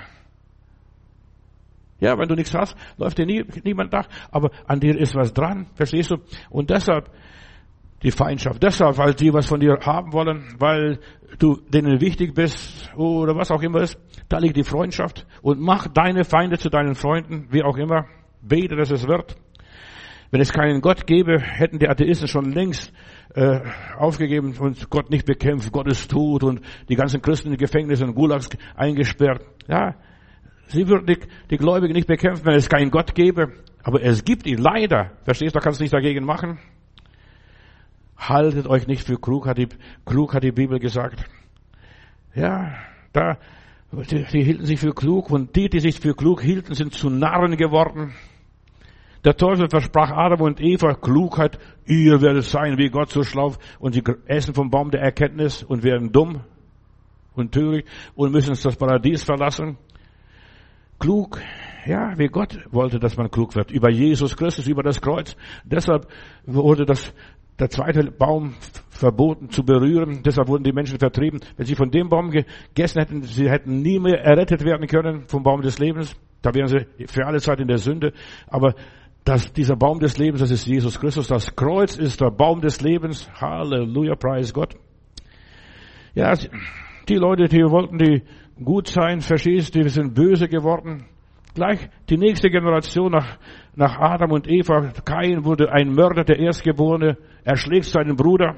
Ja, wenn du nichts hast, läuft dir niemand nach, aber an dir ist was dran, verstehst du? Und deshalb die Feindschaft. Deshalb, weil die was von dir haben wollen, weil du denen wichtig bist oder was auch immer ist. Da liegt die Freundschaft. Und mach deine Feinde zu deinen Freunden, wie auch immer. Bete, dass es wird. Wenn es keinen Gott gäbe, hätten die Atheisten schon längst aufgegeben und Gott nicht bekämpft. Gott ist tot und die ganzen Christen in Gefängnissen und Gulags eingesperrt. Ja, sie würden die Gläubigen nicht bekämpfen, wenn es keinen Gott gäbe. Aber es gibt ihn, leider. Verstehst du, da kannst du nichts dagegen machen. Haltet euch nicht für klug, hat die Bibel gesagt. Ja, die hielten sich für klug und die sich für klug hielten, sind zu Narren geworden. Der Teufel versprach Adam und Eva Klugheit. Ihr werdet sein wie Gott, so schlau, und sie essen vom Baum der Erkenntnis und werden dumm und töricht und müssen das Paradies verlassen. Klug, ja, wie Gott wollte, dass man klug wird. Über Jesus Christus, über das Kreuz. Deshalb wurde der zweite Baum verboten zu berühren. Deshalb wurden die Menschen vertrieben. Wenn sie von dem Baum gegessen hätten, sie hätten nie mehr errettet werden können vom Baum des Lebens. Da wären sie für alle Zeit in der Sünde. Aber dieser Baum des Lebens, das ist Jesus Christus. Das Kreuz ist der Baum des Lebens. Halleluja, preis Gott. Ja, die Leute, die wollten die gut sein, verstehst, die sind böse geworden. Gleich die nächste Generation nach Adam und Eva, Kain wurde ein Mörder, der Erstgeborene, erschlägt seinen Bruder.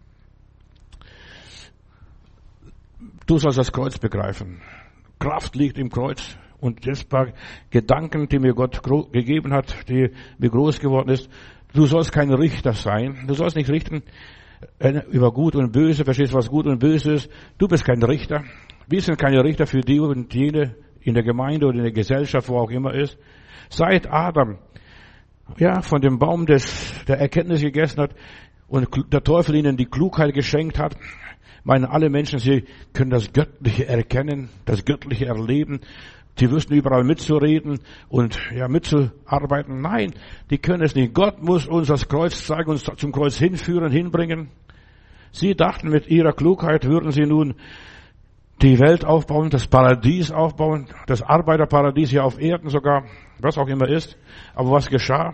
Du sollst das Kreuz begreifen. Kraft liegt im Kreuz. Und das paar Gedanken, die mir Gott gegeben hat, die mir groß geworden ist. Du sollst kein Richter sein. Du sollst nicht richten über Gut und Böse. Verstehst du, was Gut und Böse ist? Du bist kein Richter. Wir sind keine Richter für die und jene in der Gemeinde oder in der Gesellschaft, wo auch immer ist. Seit Adam, ja, von dem Baum der Erkenntnis gegessen hat und der Teufel ihnen die Klugheit geschenkt hat, meinen alle Menschen, sie können das Göttliche erkennen, das Göttliche erleben. Sie wüssten überall mitzureden und ja mitzuarbeiten. Nein, die können es nicht. Gott muss uns das Kreuz zeigen, uns zum Kreuz hinführen, hinbringen. Sie dachten, mit ihrer Klugheit würden sie nun die Welt aufbauen, das Paradies aufbauen, das Arbeiterparadies hier auf Erden sogar, was auch immer ist. Aber was geschah?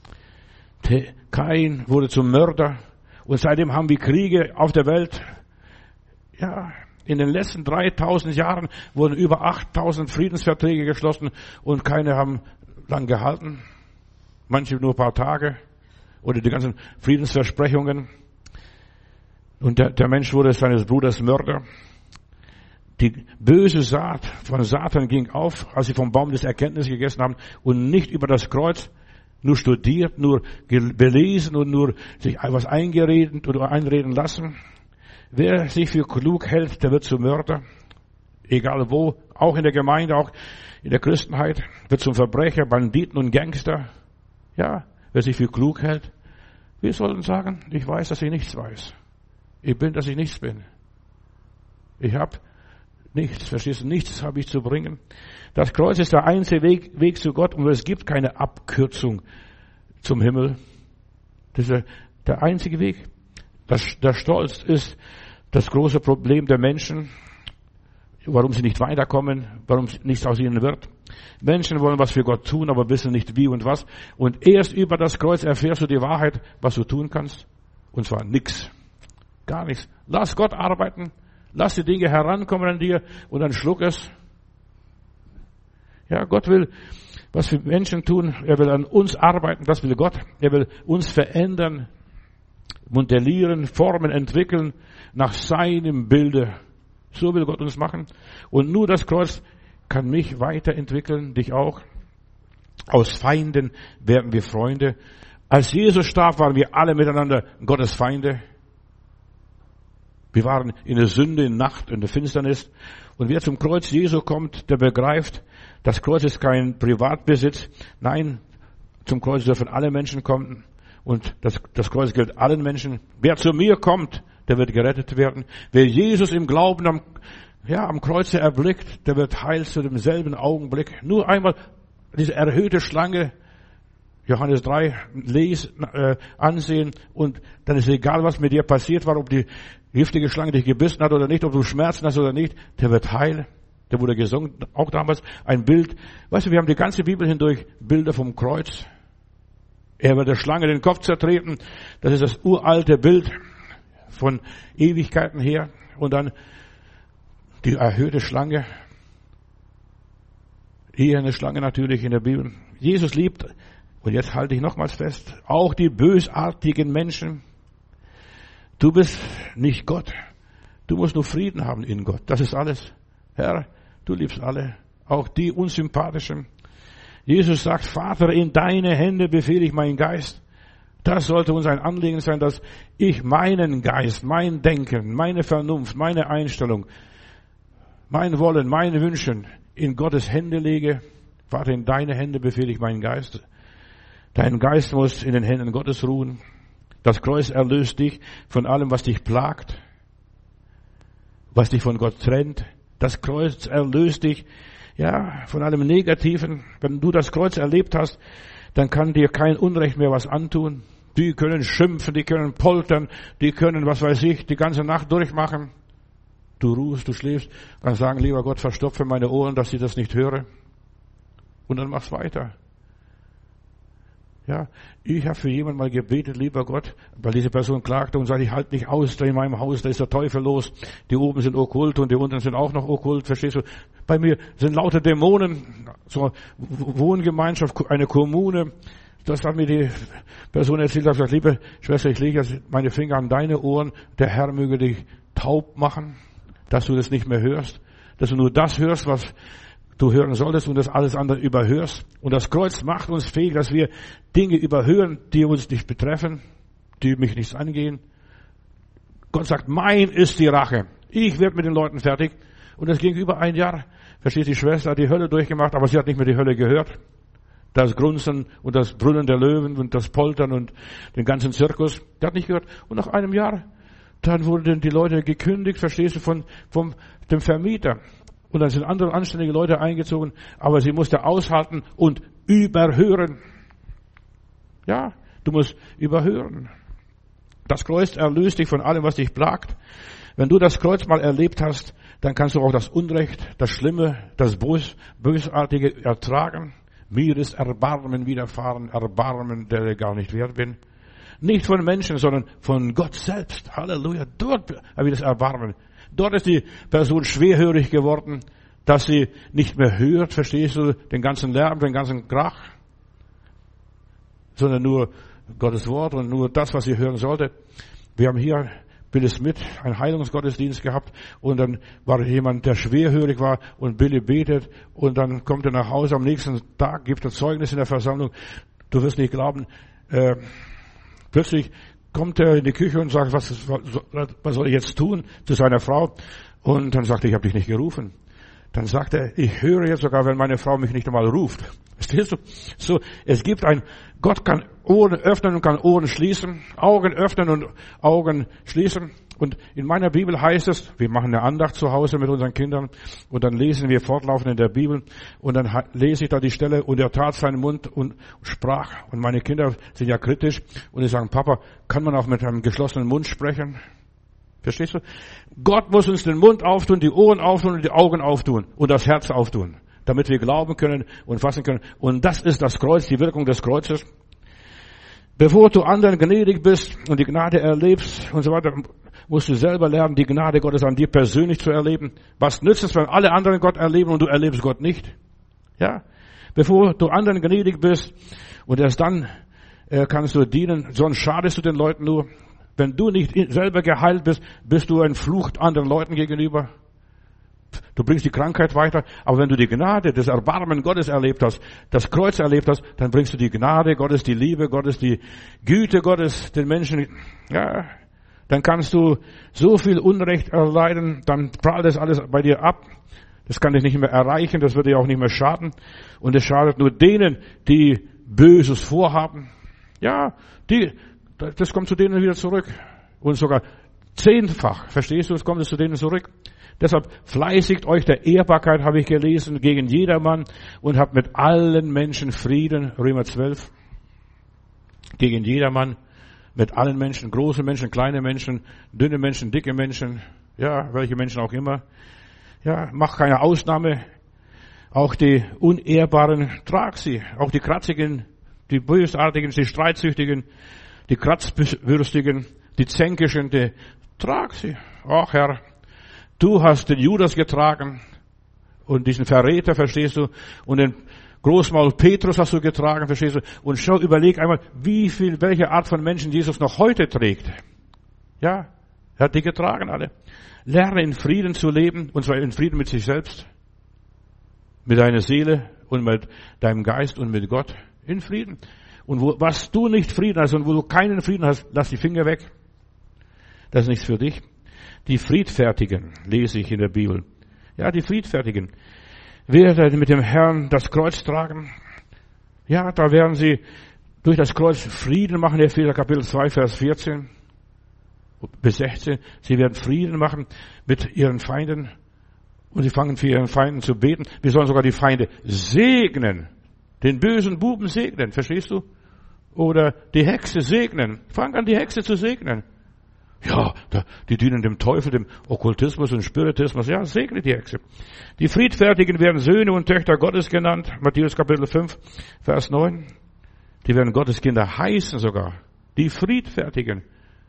Kain wurde zum Mörder und seitdem haben wir Kriege auf der Welt. Ja, in den letzten 3000 Jahren wurden über 8000 Friedensverträge geschlossen und keine haben lang gehalten. Manche nur ein paar Tage oder die ganzen Friedensversprechungen. Und der Mensch wurde seines Bruders Mörder. Die böse Saat von Satan ging auf, als sie vom Baum des Erkenntnisses gegessen haben und nicht über das Kreuz, nur studiert, nur belesen und nur sich etwas eingeredet oder einreden lassen. Wer sich für klug hält, der wird zum Mörder. Egal wo, auch in der Gemeinde, auch in der Christenheit, wird zum Verbrecher, Banditen und Gangster. Ja, wer sich für klug hält. Wir sollten sagen, ich weiß, dass ich nichts weiß. Ich bin, dass ich nichts bin. Ich habe nichts, verstehst du, nichts habe ich zu bringen. Das Kreuz ist der einzige Weg zu Gott und es gibt keine Abkürzung zum Himmel. Das ist der einzige Weg. Der Stolz ist das große Problem der Menschen, warum sie nicht weiterkommen, warum nichts aus ihnen wird. Menschen wollen was für Gott tun, aber wissen nicht wie und was. Und erst über das Kreuz erfährst du die Wahrheit, was du tun kannst. Und zwar nichts. Gar nichts. Lass Gott arbeiten. Lass die Dinge herankommen an dir und dann schluck es. Ja, Gott will was für Menschen tun. Er will an uns arbeiten. Das will Gott. Er will uns verändern, modellieren, formen, entwickeln nach seinem Bilde. So will Gott uns machen. Und nur das Kreuz kann mich weiterentwickeln, dich auch. Aus Feinden werden wir Freunde. Als Jesus starb, waren wir alle miteinander Gottes Feinde. Wir waren in der Sünde, in Nacht, in der Finsternis. Und wer zum Kreuz Jesu kommt, der begreift, das Kreuz ist kein Privatbesitz. Nein, zum Kreuz dürfen alle Menschen kommen. Und das Kreuz gilt allen Menschen. Wer zu mir kommt, der wird gerettet werden. Wer Jesus im Glauben am Kreuze erblickt, der wird heil zu demselben Augenblick. Nur einmal diese erhöhte Schlange, Johannes 3, ansehen und dann ist egal, was mit dir passiert war, ob die giftige Schlange dich gebissen hat oder nicht, ob du Schmerzen hast oder nicht, der wird heil. Der wurde gesungen, auch damals ein Bild. Weißt du, wir haben die ganze Bibel hindurch Bilder vom Kreuz. Er wird der Schlange den Kopf zertreten. Das ist das uralte Bild von Ewigkeiten her. Und dann die erhöhte Schlange. Eher eine Schlange natürlich in der Bibel. Jesus liebt, und jetzt halte ich nochmals fest, auch die bösartigen Menschen. Du bist nicht Gott. Du musst nur Frieden haben in Gott. Das ist alles. Herr, du liebst alle. Auch die Unsympathischen. Jesus sagt, Vater, in deine Hände befehle ich meinen Geist. Das sollte uns ein Anliegen sein, dass ich meinen Geist, mein Denken, meine Vernunft, meine Einstellung, mein Wollen, meine Wünsche in Gottes Hände lege. Vater, in deine Hände befehle ich meinen Geist. Dein Geist muss in den Händen Gottes ruhen. Das Kreuz erlöst dich von allem, was dich plagt, was dich von Gott trennt. Das Kreuz erlöst dich, von allem Negativen. Wenn du das Kreuz erlebt hast, dann kann dir kein Unrecht mehr was antun. Die können schimpfen, die können poltern, die können, was weiß ich, die ganze Nacht durchmachen. Du ruhst, du schläfst, dann sagen, lieber Gott, verstopfe meine Ohren, dass ich das nicht höre. Und dann mach's weiter. Ja, ich habe für jemanden mal gebetet, lieber Gott, weil diese Person klagte und sagte, ich halte nicht aus, da in meinem Haus, da ist der Teufel los. Die oben sind okkult und die unten sind auch noch okkult, verstehst du? Bei mir sind lauter Dämonen, so Wohngemeinschaft, eine Kommune. Das hat mir die Person erzählt, hat gesagt, liebe Schwester, ich lege jetzt meine Finger an deine Ohren, der Herr möge dich taub machen, dass du das nicht mehr hörst, dass du nur das hörst, was du hören solltest und das alles andere überhörst. Und das Kreuz macht uns fähig, dass wir Dinge überhören, die uns nicht betreffen, die mich nichts angehen. Gott sagt, mein ist die Rache. Ich werde mit den Leuten fertig. Und das ging über ein Jahr. Verstehst du, die Schwester hat die Hölle durchgemacht, aber sie hat nicht mehr die Hölle gehört. Das Grunzen und das Brüllen der Löwen und das Poltern und den ganzen Zirkus, der hat nicht gehört. Und nach einem Jahr, dann wurden die Leute gekündigt, verstehst du, vom dem Vermieter. Und dann sind andere anständige Leute eingezogen, aber sie musste aushalten und überhören. Ja, du musst überhören. Das Kreuz erlöst dich von allem, was dich plagt. Wenn du das Kreuz mal erlebt hast, dann kannst du auch das Unrecht, das Schlimme, das Bösartige ertragen. Mir ist Erbarmen widerfahren, Erbarmen, der ich gar nicht wert bin. Nicht von Menschen, sondern von Gott selbst. Halleluja. Dort habe ich das Erbarmen. Dort ist die Person schwerhörig geworden, dass sie nicht mehr hört, verstehst du, den ganzen Lärm, den ganzen Krach, sondern nur Gottes Wort und nur das, was sie hören sollte. Wir haben hier Billy Smith, einen Heilungsgottesdienst gehabt und dann war jemand, der schwerhörig war und Billy betet und dann kommt er nach Hause am nächsten Tag, gibt er Zeugnis in der Versammlung. Du wirst nicht glauben, plötzlich kommt er in die Küche und sagt, was soll ich jetzt tun zu seiner Frau? Und dann sagt er, ich habe dich nicht gerufen. Dann sagt er, ich höre jetzt sogar, wenn meine Frau mich nicht einmal ruft. Verstehst du? So, es gibt Gott kann Ohren öffnen und kann Ohren schließen, Augen öffnen und Augen schließen. Und in meiner Bibel heißt es, wir machen eine Andacht zu Hause mit unseren Kindern und dann lesen wir fortlaufend in der Bibel und dann lese ich da die Stelle und er tat seinen Mund und sprach. Und meine Kinder sind ja kritisch und die sagen, Papa, kann man auch mit einem geschlossenen Mund sprechen? Verstehst du? Gott muss uns den Mund auftun, die Ohren auftun und die Augen auftun und das Herz auftun. damit wir glauben können und fassen können. Und das ist das Kreuz, die Wirkung des Kreuzes. Bevor du anderen gnädig bist und die Gnade erlebst und so weiter, musst du selber lernen, die Gnade Gottes an dir persönlich zu erleben. Was nützt es, wenn alle anderen Gott erleben und du erlebst Gott nicht? Ja? Bevor du anderen gnädig bist und erst dann kannst du dienen, sonst schadest du den Leuten nur. Wenn du nicht selber geheilt bist, bist du ein Fluch anderen Leuten gegenüber. Du bringst die Krankheit weiter. Aber wenn du die Gnade, das Erbarmen Gottes erlebt hast, das Kreuz erlebt hast, dann bringst du die Gnade Gottes, die Liebe Gottes, die Güte Gottes den Menschen. Ja, dann kannst du so viel Unrecht erleiden, dann prallt das alles bei dir ab. Das kann dich nicht mehr erreichen, das wird dir auch nicht mehr schaden. Und es schadet nur denen, die Böses vorhaben. Ja, das kommt zu denen wieder zurück. Und sogar 10-fach. Verstehst du, es kommt zu denen zurück. Deshalb fleißigt euch der Ehrbarkeit, habe ich gelesen, gegen jedermann und habt mit allen Menschen Frieden. Römer 12. Gegen jedermann, mit allen Menschen, große Menschen, kleine Menschen, dünne Menschen, dicke Menschen, ja, welche Menschen auch immer. Ja, mach keine Ausnahme. Auch die Unehrbaren, trag sie. Auch die Kratzigen, die Bösartigen, die Streitsüchtigen, die Kratzbürstigen, die Zänkischen, die trag sie. Ach Herr, du hast den Judas getragen und diesen Verräter, verstehst du, und den Großmaul Petrus hast du getragen, verstehst du, und schau, überleg einmal, welche Art von Menschen Jesus noch heute trägt. Ja, er hat die getragen alle. Lerne in Frieden zu leben, und zwar in Frieden mit sich selbst, mit deiner Seele und mit deinem Geist und mit Gott. In Frieden. Und was du nicht Frieden hast und wo du keinen Frieden hast, lass die Finger weg. Das ist nichts für dich. Die Friedfertigen, lese ich in der Bibel. Ja, die Friedfertigen. Werden mit dem Herrn das Kreuz tragen. Ja, da werden sie durch das Kreuz Frieden machen. Epheser Kapitel 2, Vers 14 bis 16. Sie werden Frieden machen mit ihren Feinden. Und sie fangen für ihren Feinden zu beten. Wir sollen sogar die Feinde segnen. Den bösen Buben segnen. Verstehst du? Oder die Hexe segnen. Fang an, die Hexe zu segnen. Ja, die dienen dem Teufel, dem Okkultismus und Spiritismus. Ja, segne die Hexe. Die Friedfertigen werden Söhne und Töchter Gottes genannt. Matthäus Kapitel 5, Vers 9. Die werden Gottes Kinder heißen sogar. Die Friedfertigen.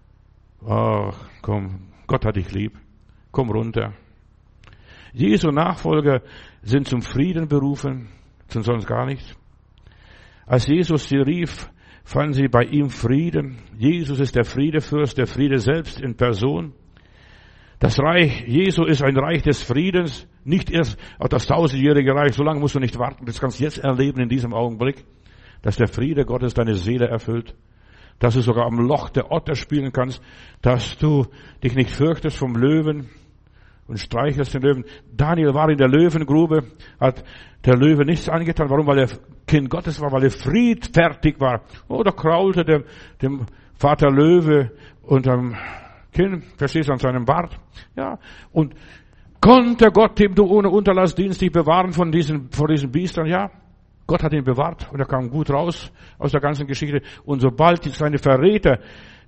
Ach, komm, Gott hat dich lieb. Komm runter. Jesu Nachfolger sind zum Frieden berufen, sind sonst gar nichts. Als Jesus sie rief, fanden sie bei ihm Frieden. Jesus ist der Friedefürst, der Friede selbst in Person. Das Reich Jesu ist ein Reich des Friedens, nicht erst auch das 1000-jährige Reich. So lange musst du nicht warten. Das kannst du jetzt erleben in diesem Augenblick, dass der Friede Gottes deine Seele erfüllt. Dass du sogar am Loch der Otter spielen kannst, dass du dich nicht fürchtest vom Löwen und streichelst den Löwen. Daniel war in der Löwengrube, hat der Löwe nichts angetan. Warum? Weil er Kind Gottes war, weil er friedfertig war. Oh, da kraulte dem Vater Löwe unterm Kinn, verstehst du, an seinem Bart. Ja, und konnte Gott, dem du ohne Unterlassdienst dich bewahren vor diesen Biestern? Ja, Gott hat ihn bewahrt und er kam gut raus aus der ganzen Geschichte. Und sobald seine Verräter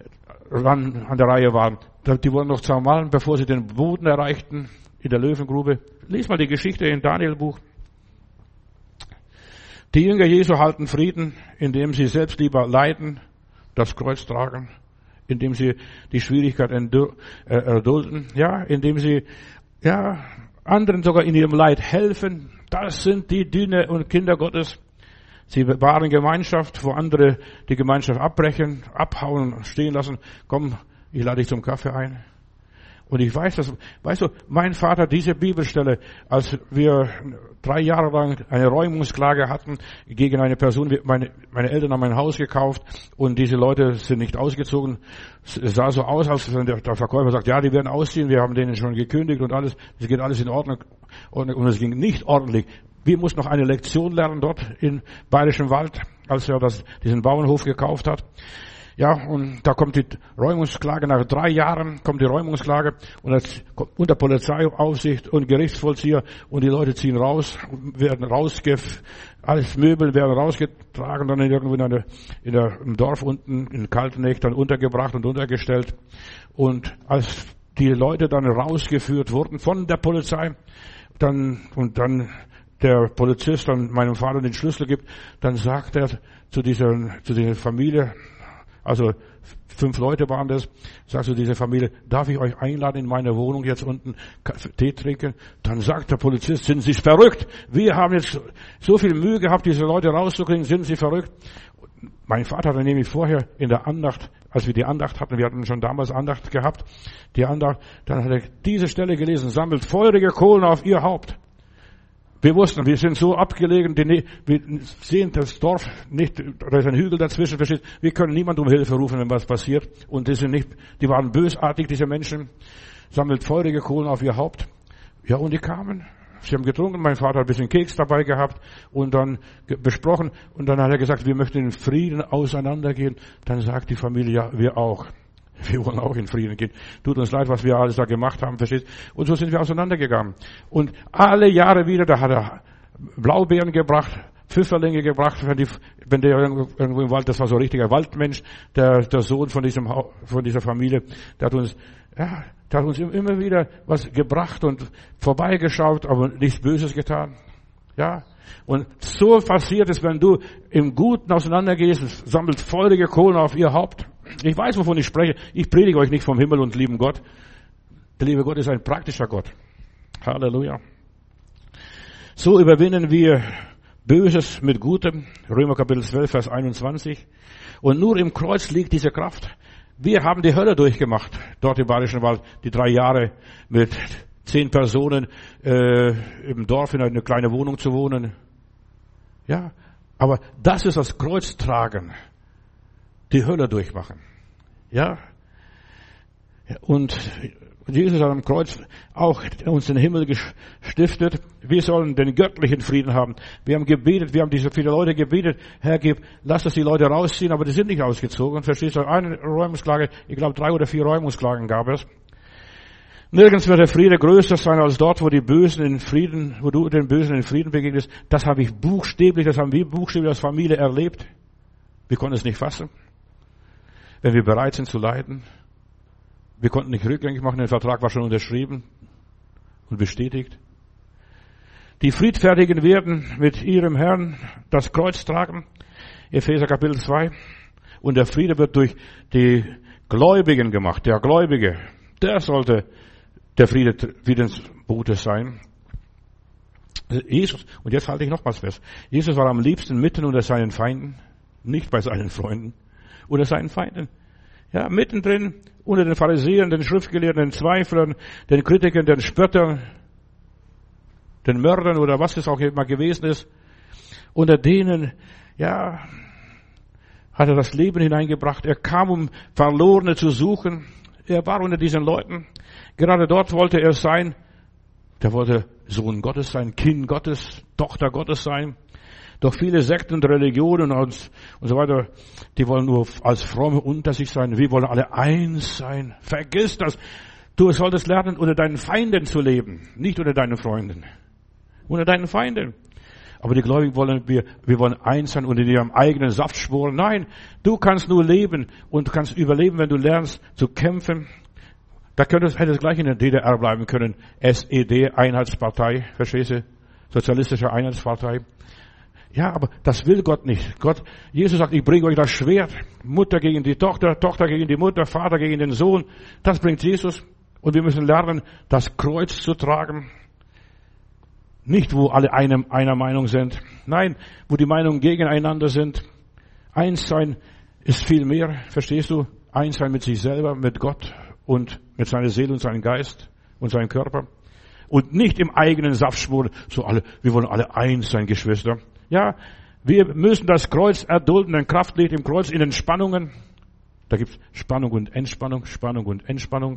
an der Reihe waren, die wurden noch zermalmt, bevor sie den Boden erreichten in der Löwengrube. Lies mal die Geschichte im Daniel-Buch. Die Jünger Jesu halten Frieden, indem sie selbst lieber leiden, das Kreuz tragen, indem sie die Schwierigkeit erdulden, ja, indem sie, ja, anderen sogar in ihrem Leid helfen. Das sind die Diener und Kinder Gottes. Sie bewahren Gemeinschaft, wo andere die Gemeinschaft abbrechen, abhauen und stehen lassen. Komm, ich lade dich zum Kaffee ein. Und ich weiß, weißt du, mein Vater, diese Bibelstelle, als wir 3 Jahre lang eine Räumungsklage hatten gegen eine Person, meine Eltern haben ein Haus gekauft und diese Leute sind nicht ausgezogen. Es sah so aus, als wenn der Verkäufer sagt, ja, die werden ausziehen, wir haben denen schon gekündigt und alles, es geht alles in Ordnung. Und es ging nicht ordentlich. Wir mussten noch eine Lektion lernen dort im Bayerischen Wald, als er diesen Bauernhof gekauft hat. Ja, und da kommt die Räumungsklage, nach 3 Jahren kommt die Räumungsklage und das kommt unter Polizeiaufsicht und Gerichtsvollzieher und die Leute ziehen raus, werden alles Möbel werden rausgetragen, dann irgendwo im Dorf unten in Kalteneck dann untergebracht und untergestellt. Und als die Leute dann rausgeführt wurden von der Polizei, dann der Polizist dann meinem Vater den Schlüssel gibt, dann sagt er zu dieser Familie, also 5 Leute waren das, sagt zu dieser Familie, darf ich euch einladen in meine Wohnung jetzt unten Tee trinken? Dann sagt der Polizist, sind Sie verrückt? Wir haben jetzt so viel Mühe gehabt, diese Leute rauszukriegen, sind Sie verrückt? Mein Vater hatte nämlich vorher in der Andacht, als wir die Andacht hatten, wir hatten schon damals Andacht gehabt, die Andacht, dann hat er diese Stelle gelesen, sammelt feurige Kohlen auf ihr Haupt. Wir wussten, wir sind so abgelegen, wir sehen das Dorf nicht, da ist ein Hügel dazwischen, versteht? Wir können niemand um Hilfe rufen, wenn was passiert. Und die waren bösartig, diese Menschen, sammelt feurige Kohlen auf ihr Haupt. Ja, und die kamen. Sie haben getrunken, mein Vater hat ein bisschen Keks dabei gehabt und dann besprochen. Und dann hat er gesagt, wir möchten in Frieden auseinandergehen. Dann sagt die Familie, ja, wir auch. Wir wollen auch in Frieden gehen. Tut uns leid, was wir alles da gemacht haben, versteht? Und so sind wir auseinandergegangen. Und alle Jahre wieder, da hat er Blaubeeren gebracht, Pfifferlinge gebracht, wenn der irgendwo im Wald, das war so ein richtiger Waldmensch, der Sohn von dieser Familie, der hat uns immer wieder was gebracht und vorbeigeschaut, aber nichts Böses getan. Ja. Und so passiert es, wenn du im Guten auseinandergehst, sammelt feurige Kohlen auf ihr Haupt. Ich weiß, wovon ich spreche. Ich predige euch nicht vom Himmel und lieben Gott. Der liebe Gott ist ein praktischer Gott. Halleluja. So überwinden wir Böses mit Gutem. Römer Kapitel 12, Vers 21. Und nur im Kreuz liegt diese Kraft. Wir haben die Hölle durchgemacht. Dort im Bayerischen Wald, die 3 Jahre mit 10 Personen im Dorf in eine kleine Wohnung zu wohnen. Ja, aber das ist das Kreuz tragen. Die Hölle durchmachen. Ja. Und Jesus hat am Kreuz auch uns den Himmel gestiftet. Wir sollen den göttlichen Frieden haben. Wir haben gebetet, wir haben diese viele Leute gebetet. Herr, lass das die Leute rausziehen, aber die sind nicht ausgezogen. Verstehst du? Eine Räumungsklage, ich glaube 3 oder 4 Räumungsklagen gab es. Nirgends wird der Friede größer sein als dort, wo du den Bösen in Frieden begegnest. Das haben wir buchstäblich als Familie erlebt. Wir konnten es nicht fassen. Wenn wir bereit sind zu leiden. Wir konnten nicht rückgängig machen, der Vertrag war schon unterschrieben und bestätigt. Die Friedfertigen werden mit ihrem Herrn das Kreuz tragen. Epheser Kapitel 2. Und der Friede wird durch die Gläubigen gemacht. Der Gläubige, der sollte der Friedensbote sein. Jesus, und jetzt halte ich nochmals fest. Jesus war am liebsten mitten unter seinen Feinden, nicht bei seinen Freunden. Unter seinen Feinden. Ja, mittendrin, unter den Pharisäern, den Schriftgelehrten, den Zweiflern, den Kritikern, den Spöttern, den Mördern oder was es auch immer gewesen ist. Unter denen, ja, hat er das Leben hineingebracht. Er kam, um Verlorene zu suchen. Er war unter diesen Leuten. Gerade dort wollte er sein. Der wollte Sohn Gottes sein, Kind Gottes, Tochter Gottes sein. Doch viele Sekten und Religionen und so weiter, die wollen nur als Fromme unter sich sein. Wir wollen alle eins sein. Vergiss das. Du solltest lernen, unter deinen Feinden zu leben. Nicht unter deinen Freunden. Unter deinen Feinden. Aber die Gläubigen wir wollen eins sein unter ihrem eigenen Saft schmoren. Nein, du kannst nur leben und du kannst überleben, wenn du lernst zu kämpfen. Da hättest du gleich in der DDR bleiben können. SED, Einheitspartei, verstehst du? Sozialistische Einheitspartei. Ja, aber das will Gott nicht. Jesus sagt, ich bringe euch das Schwert. Mutter gegen die Tochter, Tochter gegen die Mutter, Vater gegen den Sohn. Das bringt Jesus. Und wir müssen lernen, das Kreuz zu tragen. Nicht, wo alle einer Meinung sind. Nein, wo die Meinungen gegeneinander sind. Eins sein ist viel mehr, verstehst du? Eins sein mit sich selber, mit Gott und mit seiner Seele und seinem Geist und seinem Körper. Und nicht im eigenen Saft schmoren. Wir wollen alle eins sein, Geschwister. Ja, wir müssen das Kreuz erdulden, denn Kraft liegt im Kreuz in den Spannungen. Da gibt's Spannung und Entspannung, Spannung und Entspannung.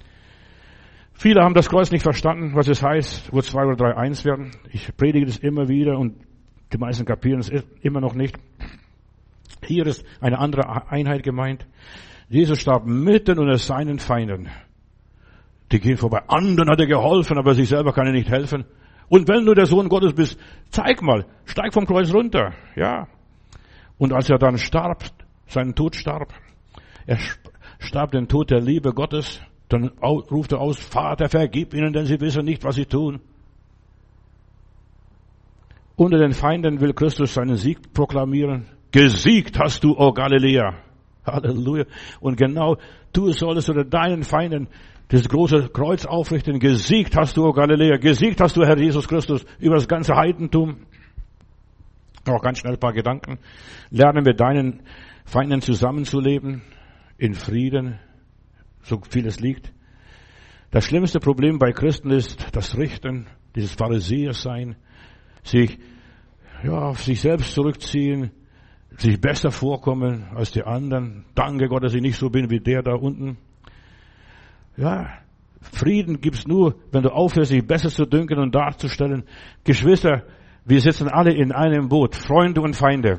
Viele haben das Kreuz nicht verstanden, was es heißt, wo 2 oder 3 eins werden. Ich predige das immer wieder und die meisten kapieren es immer noch nicht. Hier ist eine andere Einheit gemeint. Jesus starb mitten unter seinen Feinden. Die gehen vorbei. Anderen hat er geholfen, aber sich selber kann er nicht helfen. Und wenn du der Sohn Gottes bist, steig vom Kreuz runter. Ja. Und als er dann starb, seinen Tod starb, er starb den Tod der Liebe Gottes, dann ruft er aus, Vater, vergib ihnen, denn sie wissen nicht, was sie tun. Unter den Feinden will Christus seinen Sieg proklamieren. Gesiegt hast du, o Galiläa. Halleluja. Und genau du solltest unter deinen Feinden das große Kreuz aufrichten. Gesiegt hast du, o Galiläa. Gesiegt hast du, Herr Jesus Christus, über das ganze Heidentum. Noch ganz schnell ein paar Gedanken. Lernen mit deinen Feinden zusammenzuleben, in Frieden, so viel es liegt. Das schlimmste Problem bei Christen ist das Richten, dieses Pharisäersein, sich auf sich selbst zurückziehen, sich besser vorkommen als die anderen. Danke Gott, dass ich nicht so bin wie der da unten. Ja, Frieden gibt's nur, wenn du aufhörst, dich besser zu dünken und darzustellen. Geschwister, wir sitzen alle in einem Boot, Freunde und Feinde.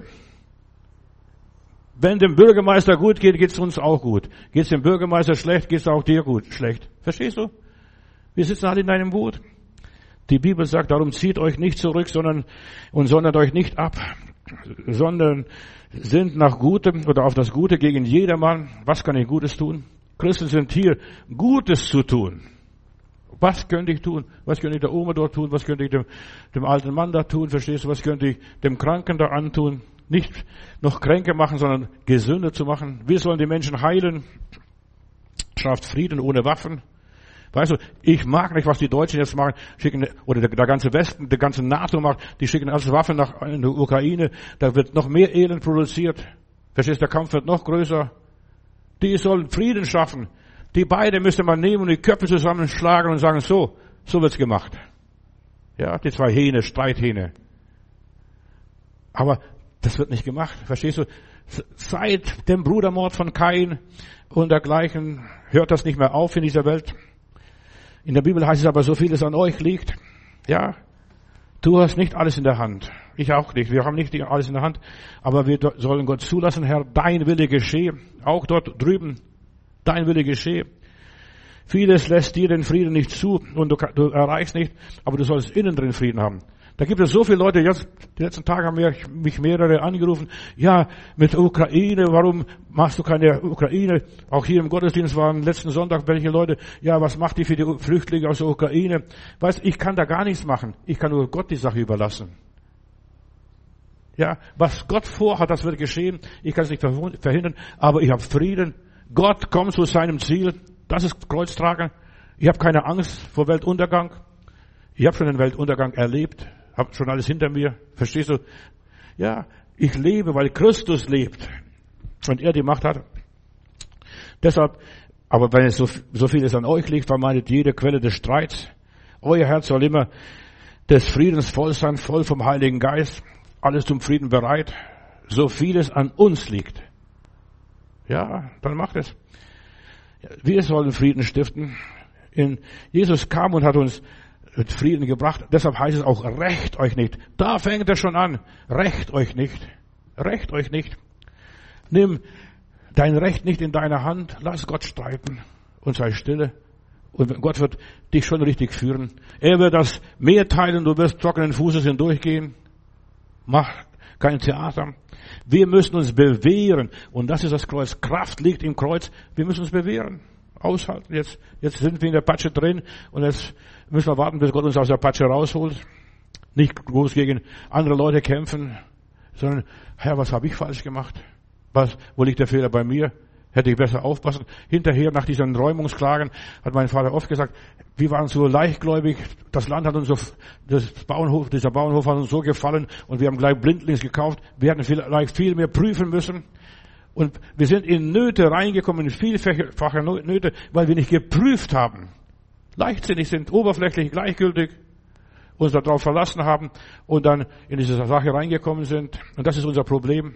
Wenn dem Bürgermeister gut geht, geht's uns auch gut. Geht's dem Bürgermeister schlecht, geht's auch dir gut, schlecht. Verstehst du? Wir sitzen alle in einem Boot. Die Bibel sagt, darum zieht euch nicht zurück, sondern euch nicht ab, sondern sind nach Gutem oder auf das Gute gegen jedermann. Was kann ich Gutes tun? Christen sind hier, Gutes zu tun. Was könnte ich tun? Was könnte ich der Oma dort tun? Was könnte ich dem alten Mann da tun? Verstehst du? Was könnte ich dem Kranken da antun? Nicht noch Kränke machen, sondern gesünder zu machen. Wir sollen die Menschen heilen. Schafft Frieden ohne Waffen. Weißt du, ich mag nicht, was die Deutschen jetzt machen, schicken, oder der ganze Westen, der ganze NATO macht, die schicken alles Waffen in die Ukraine, da wird noch mehr Elend produziert. Verstehst du, der Kampf wird noch größer. Die sollen Frieden schaffen. Die beide müsste man nehmen und die Köpfe zusammenschlagen und sagen, so wird's gemacht. Ja, die zwei Hähne, Streithähne. Aber das wird nicht gemacht, verstehst du? Seit dem Brudermord von Kain und dergleichen hört das nicht mehr auf in dieser Welt. In der Bibel heißt es aber, so vieles an euch liegt. Ja, du hast nicht alles in der Hand. Ich auch nicht. Wir haben nicht alles in der Hand. Aber wir sollen Gott zulassen, Herr, dein Wille geschehe. Auch dort drüben, dein Wille geschehe. Vieles lässt dir den Frieden nicht zu und du erreichst nicht, aber du sollst innen drin Frieden haben. Da gibt es so viele Leute, jetzt, die letzten Tage haben mich mehrere angerufen, ja, mit Ukraine, warum machst du keine Ukraine? Auch hier im Gottesdienst waren letzten Sonntag welche Leute, ja, was macht ihr für die Flüchtlinge aus der Ukraine? Weißt, ich kann da gar nichts machen. Ich kann nur Gott die Sache überlassen. Ja, was Gott vorhat, das wird geschehen. Ich kann es nicht verhindern, aber ich habe Frieden. Gott kommt zu seinem Ziel. Das ist Kreuztragen. Ich habe keine Angst vor Weltuntergang. Ich habe schon den Weltuntergang erlebt. Habe schon alles hinter mir. Verstehst du? Ja, ich lebe, weil Christus lebt. Und er die Macht hat. Deshalb, aber wenn es so vieles an euch liegt, vermeidet jede Quelle des Streits. Euer Herz soll immer des Friedens voll sein, voll vom Heiligen Geist. Alles zum Frieden bereit. So vieles an uns liegt. Ja, dann macht es. Wir sollen Frieden stiften. Jesus kam und hat uns Frieden gebracht. Deshalb heißt es auch, rächt euch nicht. Da fängt es schon an. Rächt euch nicht. Rächt euch nicht. Nimm dein Recht nicht in deine Hand. Lass Gott streiten und sei stille. Und Gott wird dich schon richtig führen. Er wird das Meer teilen. Du wirst trockenen Fußes hindurchgehen. Mach kein Theater. Wir müssen uns bewähren. Und das ist das Kreuz. Kraft liegt im Kreuz. Wir müssen uns bewähren. Aushalten. Jetzt sind wir in der Patsche drin und jetzt müssen wir warten, bis Gott uns aus der Patsche rausholt. Nicht groß gegen andere Leute kämpfen, sondern, Herr, was habe ich falsch gemacht? Wo liegt der Fehler bei mir? Hätte ich besser aufpassen. Hinterher, nach diesen Räumungsklagen, hat mein Vater oft gesagt, wir waren so leichtgläubig, das Land hat uns so, dieser Bauernhof hat uns so gefallen und wir haben gleich blindlings gekauft. Wir hätten vielleicht viel mehr prüfen müssen. Und wir sind in Nöte reingekommen, in vielfache Nöte, weil wir nicht geprüft haben. Leichtsinnig sind, oberflächlich, gleichgültig, uns darauf verlassen haben und dann in diese Sache reingekommen sind. Und das ist unser Problem.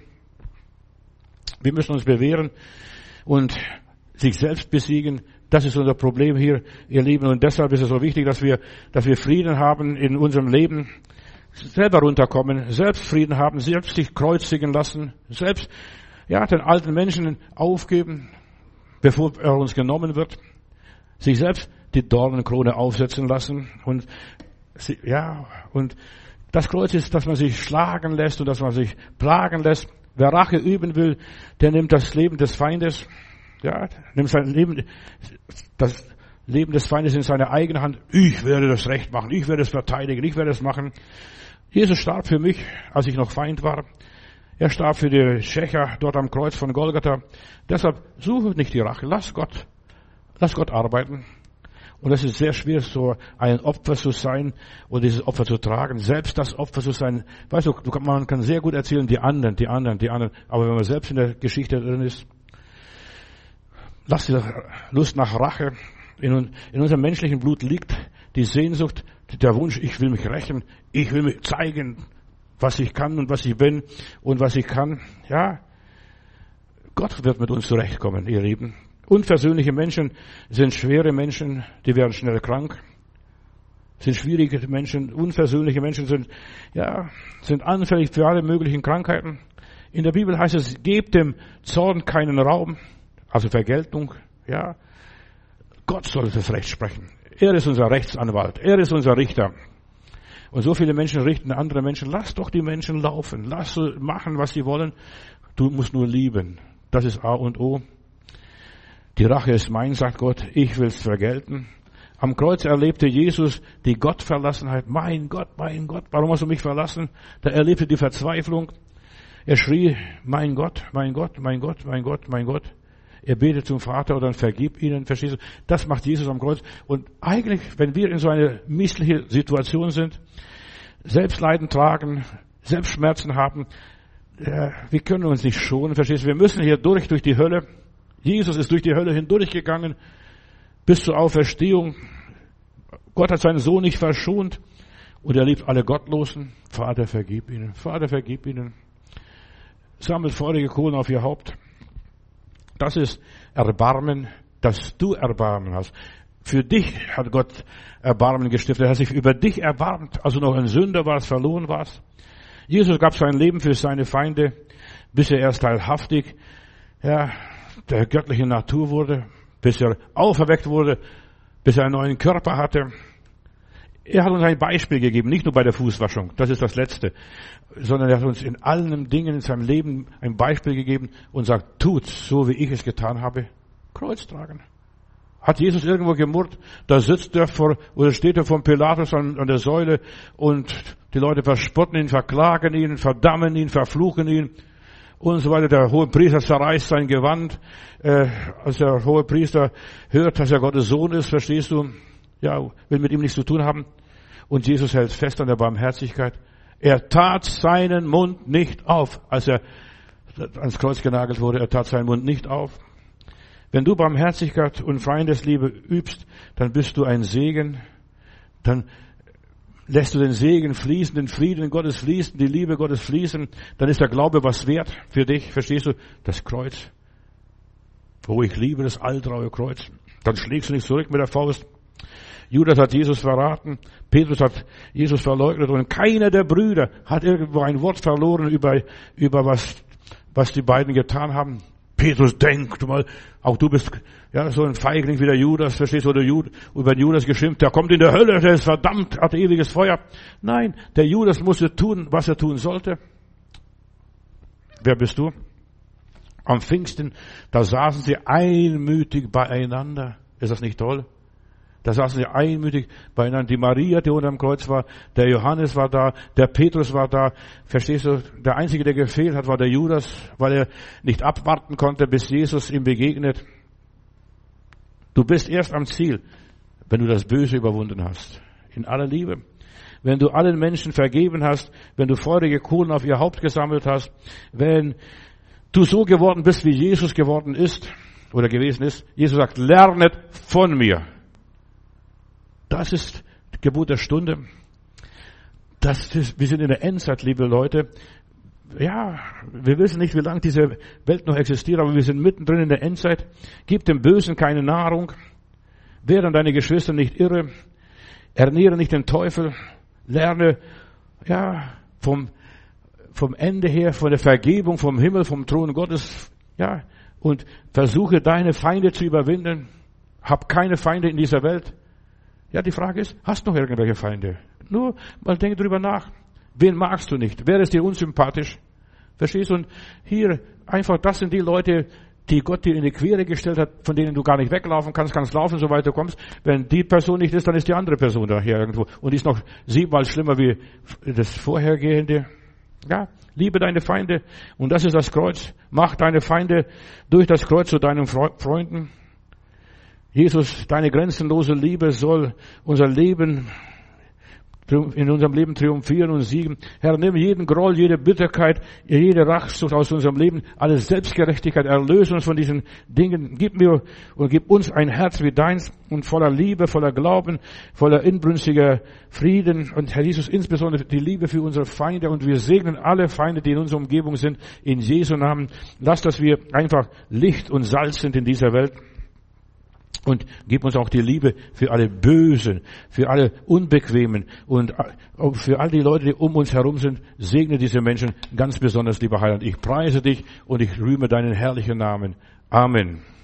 Wir müssen uns bewähren und sich selbst besiegen. Das ist unser Problem hier, ihr Lieben. Und deshalb ist es so wichtig, dass wir Frieden haben in unserem Leben. Selber runterkommen, selbst Frieden haben, selbst sich kreuzigen lassen, selbst den alten Menschen aufgeben, bevor er uns genommen wird, sich selbst die Dornenkrone aufsetzen lassen und das Kreuz ist, dass man sich schlagen lässt und dass man sich plagen lässt. Wer Rache üben will, der nimmt das Leben des Feindes, nimmt das Leben des Feindes in seine eigene Hand. Ich werde das Recht machen, ich werde es verteidigen, ich werde es machen. Jesus starb für mich, als ich noch Feind war. Er starb für die Tschecher dort am Kreuz von Golgatha. Deshalb suche nicht die Rache. Lass Gott arbeiten. Und es ist sehr schwer, so ein Opfer zu sein und dieses Opfer zu tragen, selbst das Opfer zu sein. Weißt du, man kann sehr gut erzählen, die anderen. Aber wenn man selbst in der Geschichte drin ist, lass die Lust nach Rache. In unserem menschlichen Blut liegt die Sehnsucht, der Wunsch, ich will mich rächen, ich will mich zeigen, was ich kann und was ich bin und was ich kann. Ja, Gott wird mit uns zurechtkommen, ihr Lieben. Unversöhnliche Menschen sind schwere Menschen, die werden schnell krank. Sind schwierige Menschen, unversöhnliche Menschen sind anfällig für alle möglichen Krankheiten. In der Bibel heißt es, gebt dem Zorn keinen Raum, also Vergeltung, ja. Gott soll das Recht sprechen. Er ist unser Rechtsanwalt, er ist unser Richter. Und so viele Menschen richten andere Menschen. Lass doch die Menschen laufen, lass sie machen, was sie wollen. Du musst nur lieben. Das ist A und O. Die Rache ist mein, sagt Gott, ich will es vergelten. Am Kreuz erlebte Jesus die Gottverlassenheit. Mein Gott, warum hast du mich verlassen? Da erlebte die Verzweiflung. Er schrie, mein Gott, mein Gott, mein Gott, mein Gott, mein Gott. Er betet zum Vater und dann vergib ihnen, verstehst du? Das macht Jesus am Kreuz. Und eigentlich, wenn wir in so eine missliche Situation sind, Selbstleiden tragen, Selbstschmerzen haben, wir können uns nicht schonen, verstehst du? Wir müssen hier durch die Hölle. Jesus ist durch die Hölle hindurchgegangen bis zur Auferstehung. Gott hat seinen Sohn nicht verschont und er liebt alle Gottlosen. Vater, vergib ihnen. Vater, vergib ihnen. Sammelt feurige Kohlen auf ihr Haupt. Das ist Erbarmen, dass du Erbarmen hast. Für dich hat Gott Erbarmen gestiftet. Er hat sich über dich erbarmt, als du noch ein Sünder warst, verloren warst. Jesus gab sein Leben für seine Feinde, bis er erst teilhaftig, der göttlichen Natur wurde, bis er auferweckt wurde, bis er einen neuen Körper hatte. Er hat uns ein Beispiel gegeben, nicht nur bei der Fußwaschung, das ist das Letzte, sondern er hat uns in allen Dingen in seinem Leben ein Beispiel gegeben und sagt, tut's, so wie ich es getan habe, Kreuz tragen. Hat Jesus irgendwo gemurrt, da sitzt er oder steht er vor Pilatus an der Säule und die Leute verspotten ihn, verklagen ihn, verdammen ihn, verfluchen ihn und so weiter. Der Hohepriester zerreißt sein Gewand, als der Hohepriester hört, dass er Gottes Sohn ist, verstehst du, will mit ihm nichts zu tun haben. Und Jesus hält fest an der Barmherzigkeit. Er tat seinen Mund nicht auf, als er ans Kreuz genagelt wurde. Er tat seinen Mund nicht auf. Wenn du Barmherzigkeit und Feindesliebe übst, dann bist du ein Segen. Dann lässt du den Segen fließen, den Frieden Gottes fließen, die Liebe Gottes fließen. Dann ist der Glaube was wert für dich. Verstehst du? Das Kreuz. Oh, ich liebe das alltraue Kreuz. Dann schlägst du nicht zurück mit der Faust. Judas hat Jesus verraten, Petrus hat Jesus verleugnet und keiner der Brüder hat irgendwo ein Wort verloren über was die beiden getan haben. Petrus, denk du mal, auch du bist so ein Feigling wie der Judas, verstehst du, oder über Judas geschimpft, der kommt in der Hölle, der ist verdammt, hat ewiges Feuer. Nein, der Judas musste tun, was er tun sollte. Wer bist du? Am Pfingsten, da saßen sie einmütig beieinander. Ist das nicht toll? Da saßen sie einmütig beieinander. Die Maria, die unter dem Kreuz war, der Johannes war da, der Petrus war da. Verstehst du? Der Einzige, der gefehlt hat, war der Judas, weil er nicht abwarten konnte, bis Jesus ihm begegnet. Du bist erst am Ziel, wenn du das Böse überwunden hast. In aller Liebe. Wenn du allen Menschen vergeben hast, wenn du feurige Kohlen auf ihr Haupt gesammelt hast, wenn du so geworden bist, wie Jesus geworden ist oder gewesen ist. Jesus sagt, lernet von mir. Das ist die Gebot der Stunde. Wir sind in der Endzeit, liebe Leute. Ja, wir wissen nicht, wie lange diese Welt noch existiert, aber wir sind mittendrin in der Endzeit. Gib dem Bösen keine Nahrung. Wären deine Geschwister nicht irre. Ernähre nicht den Teufel. Lerne, vom Ende her, von der Vergebung, vom Himmel, vom Thron Gottes, und versuche deine Feinde zu überwinden. Hab keine Feinde in dieser Welt. Ja, die Frage ist, hast du noch irgendwelche Feinde? Nur mal denke drüber nach. Wen magst du nicht? Wer ist dir unsympathisch? Verstehst du? Und hier einfach, das sind die Leute, die Gott dir in die Quere gestellt hat, von denen du gar nicht weglaufen kannst laufen, soweit du kommst. Wenn die Person nicht ist, dann ist die andere Person da hier irgendwo. Und die ist noch 7-mal schlimmer wie das vorhergehende. Ja, liebe deine Feinde. Und das ist das Kreuz. Mach deine Feinde durch das Kreuz zu deinen Freunden. Jesus, deine grenzenlose Liebe soll unser Leben in unserem Leben triumphieren und siegen. Herr, nimm jeden Groll, jede Bitterkeit, jede Rachsucht aus unserem Leben, alle Selbstgerechtigkeit, erlöse uns von diesen Dingen. Gib mir und gib uns ein Herz wie deins und voller Liebe, voller Glauben, voller inbrünstiger Frieden. Und Herr Jesus, insbesondere die Liebe für unsere Feinde. Und wir segnen alle Feinde, die in unserer Umgebung sind, in Jesu Namen. Lass, dass wir einfach Licht und Salz sind in dieser Welt. Und gib uns auch die Liebe für alle Bösen, für alle Unbequemen und auch für all die Leute, die um uns herum sind. Segne diese Menschen ganz besonders, lieber Heiland. Ich preise dich und ich rühme deinen herrlichen Namen. Amen.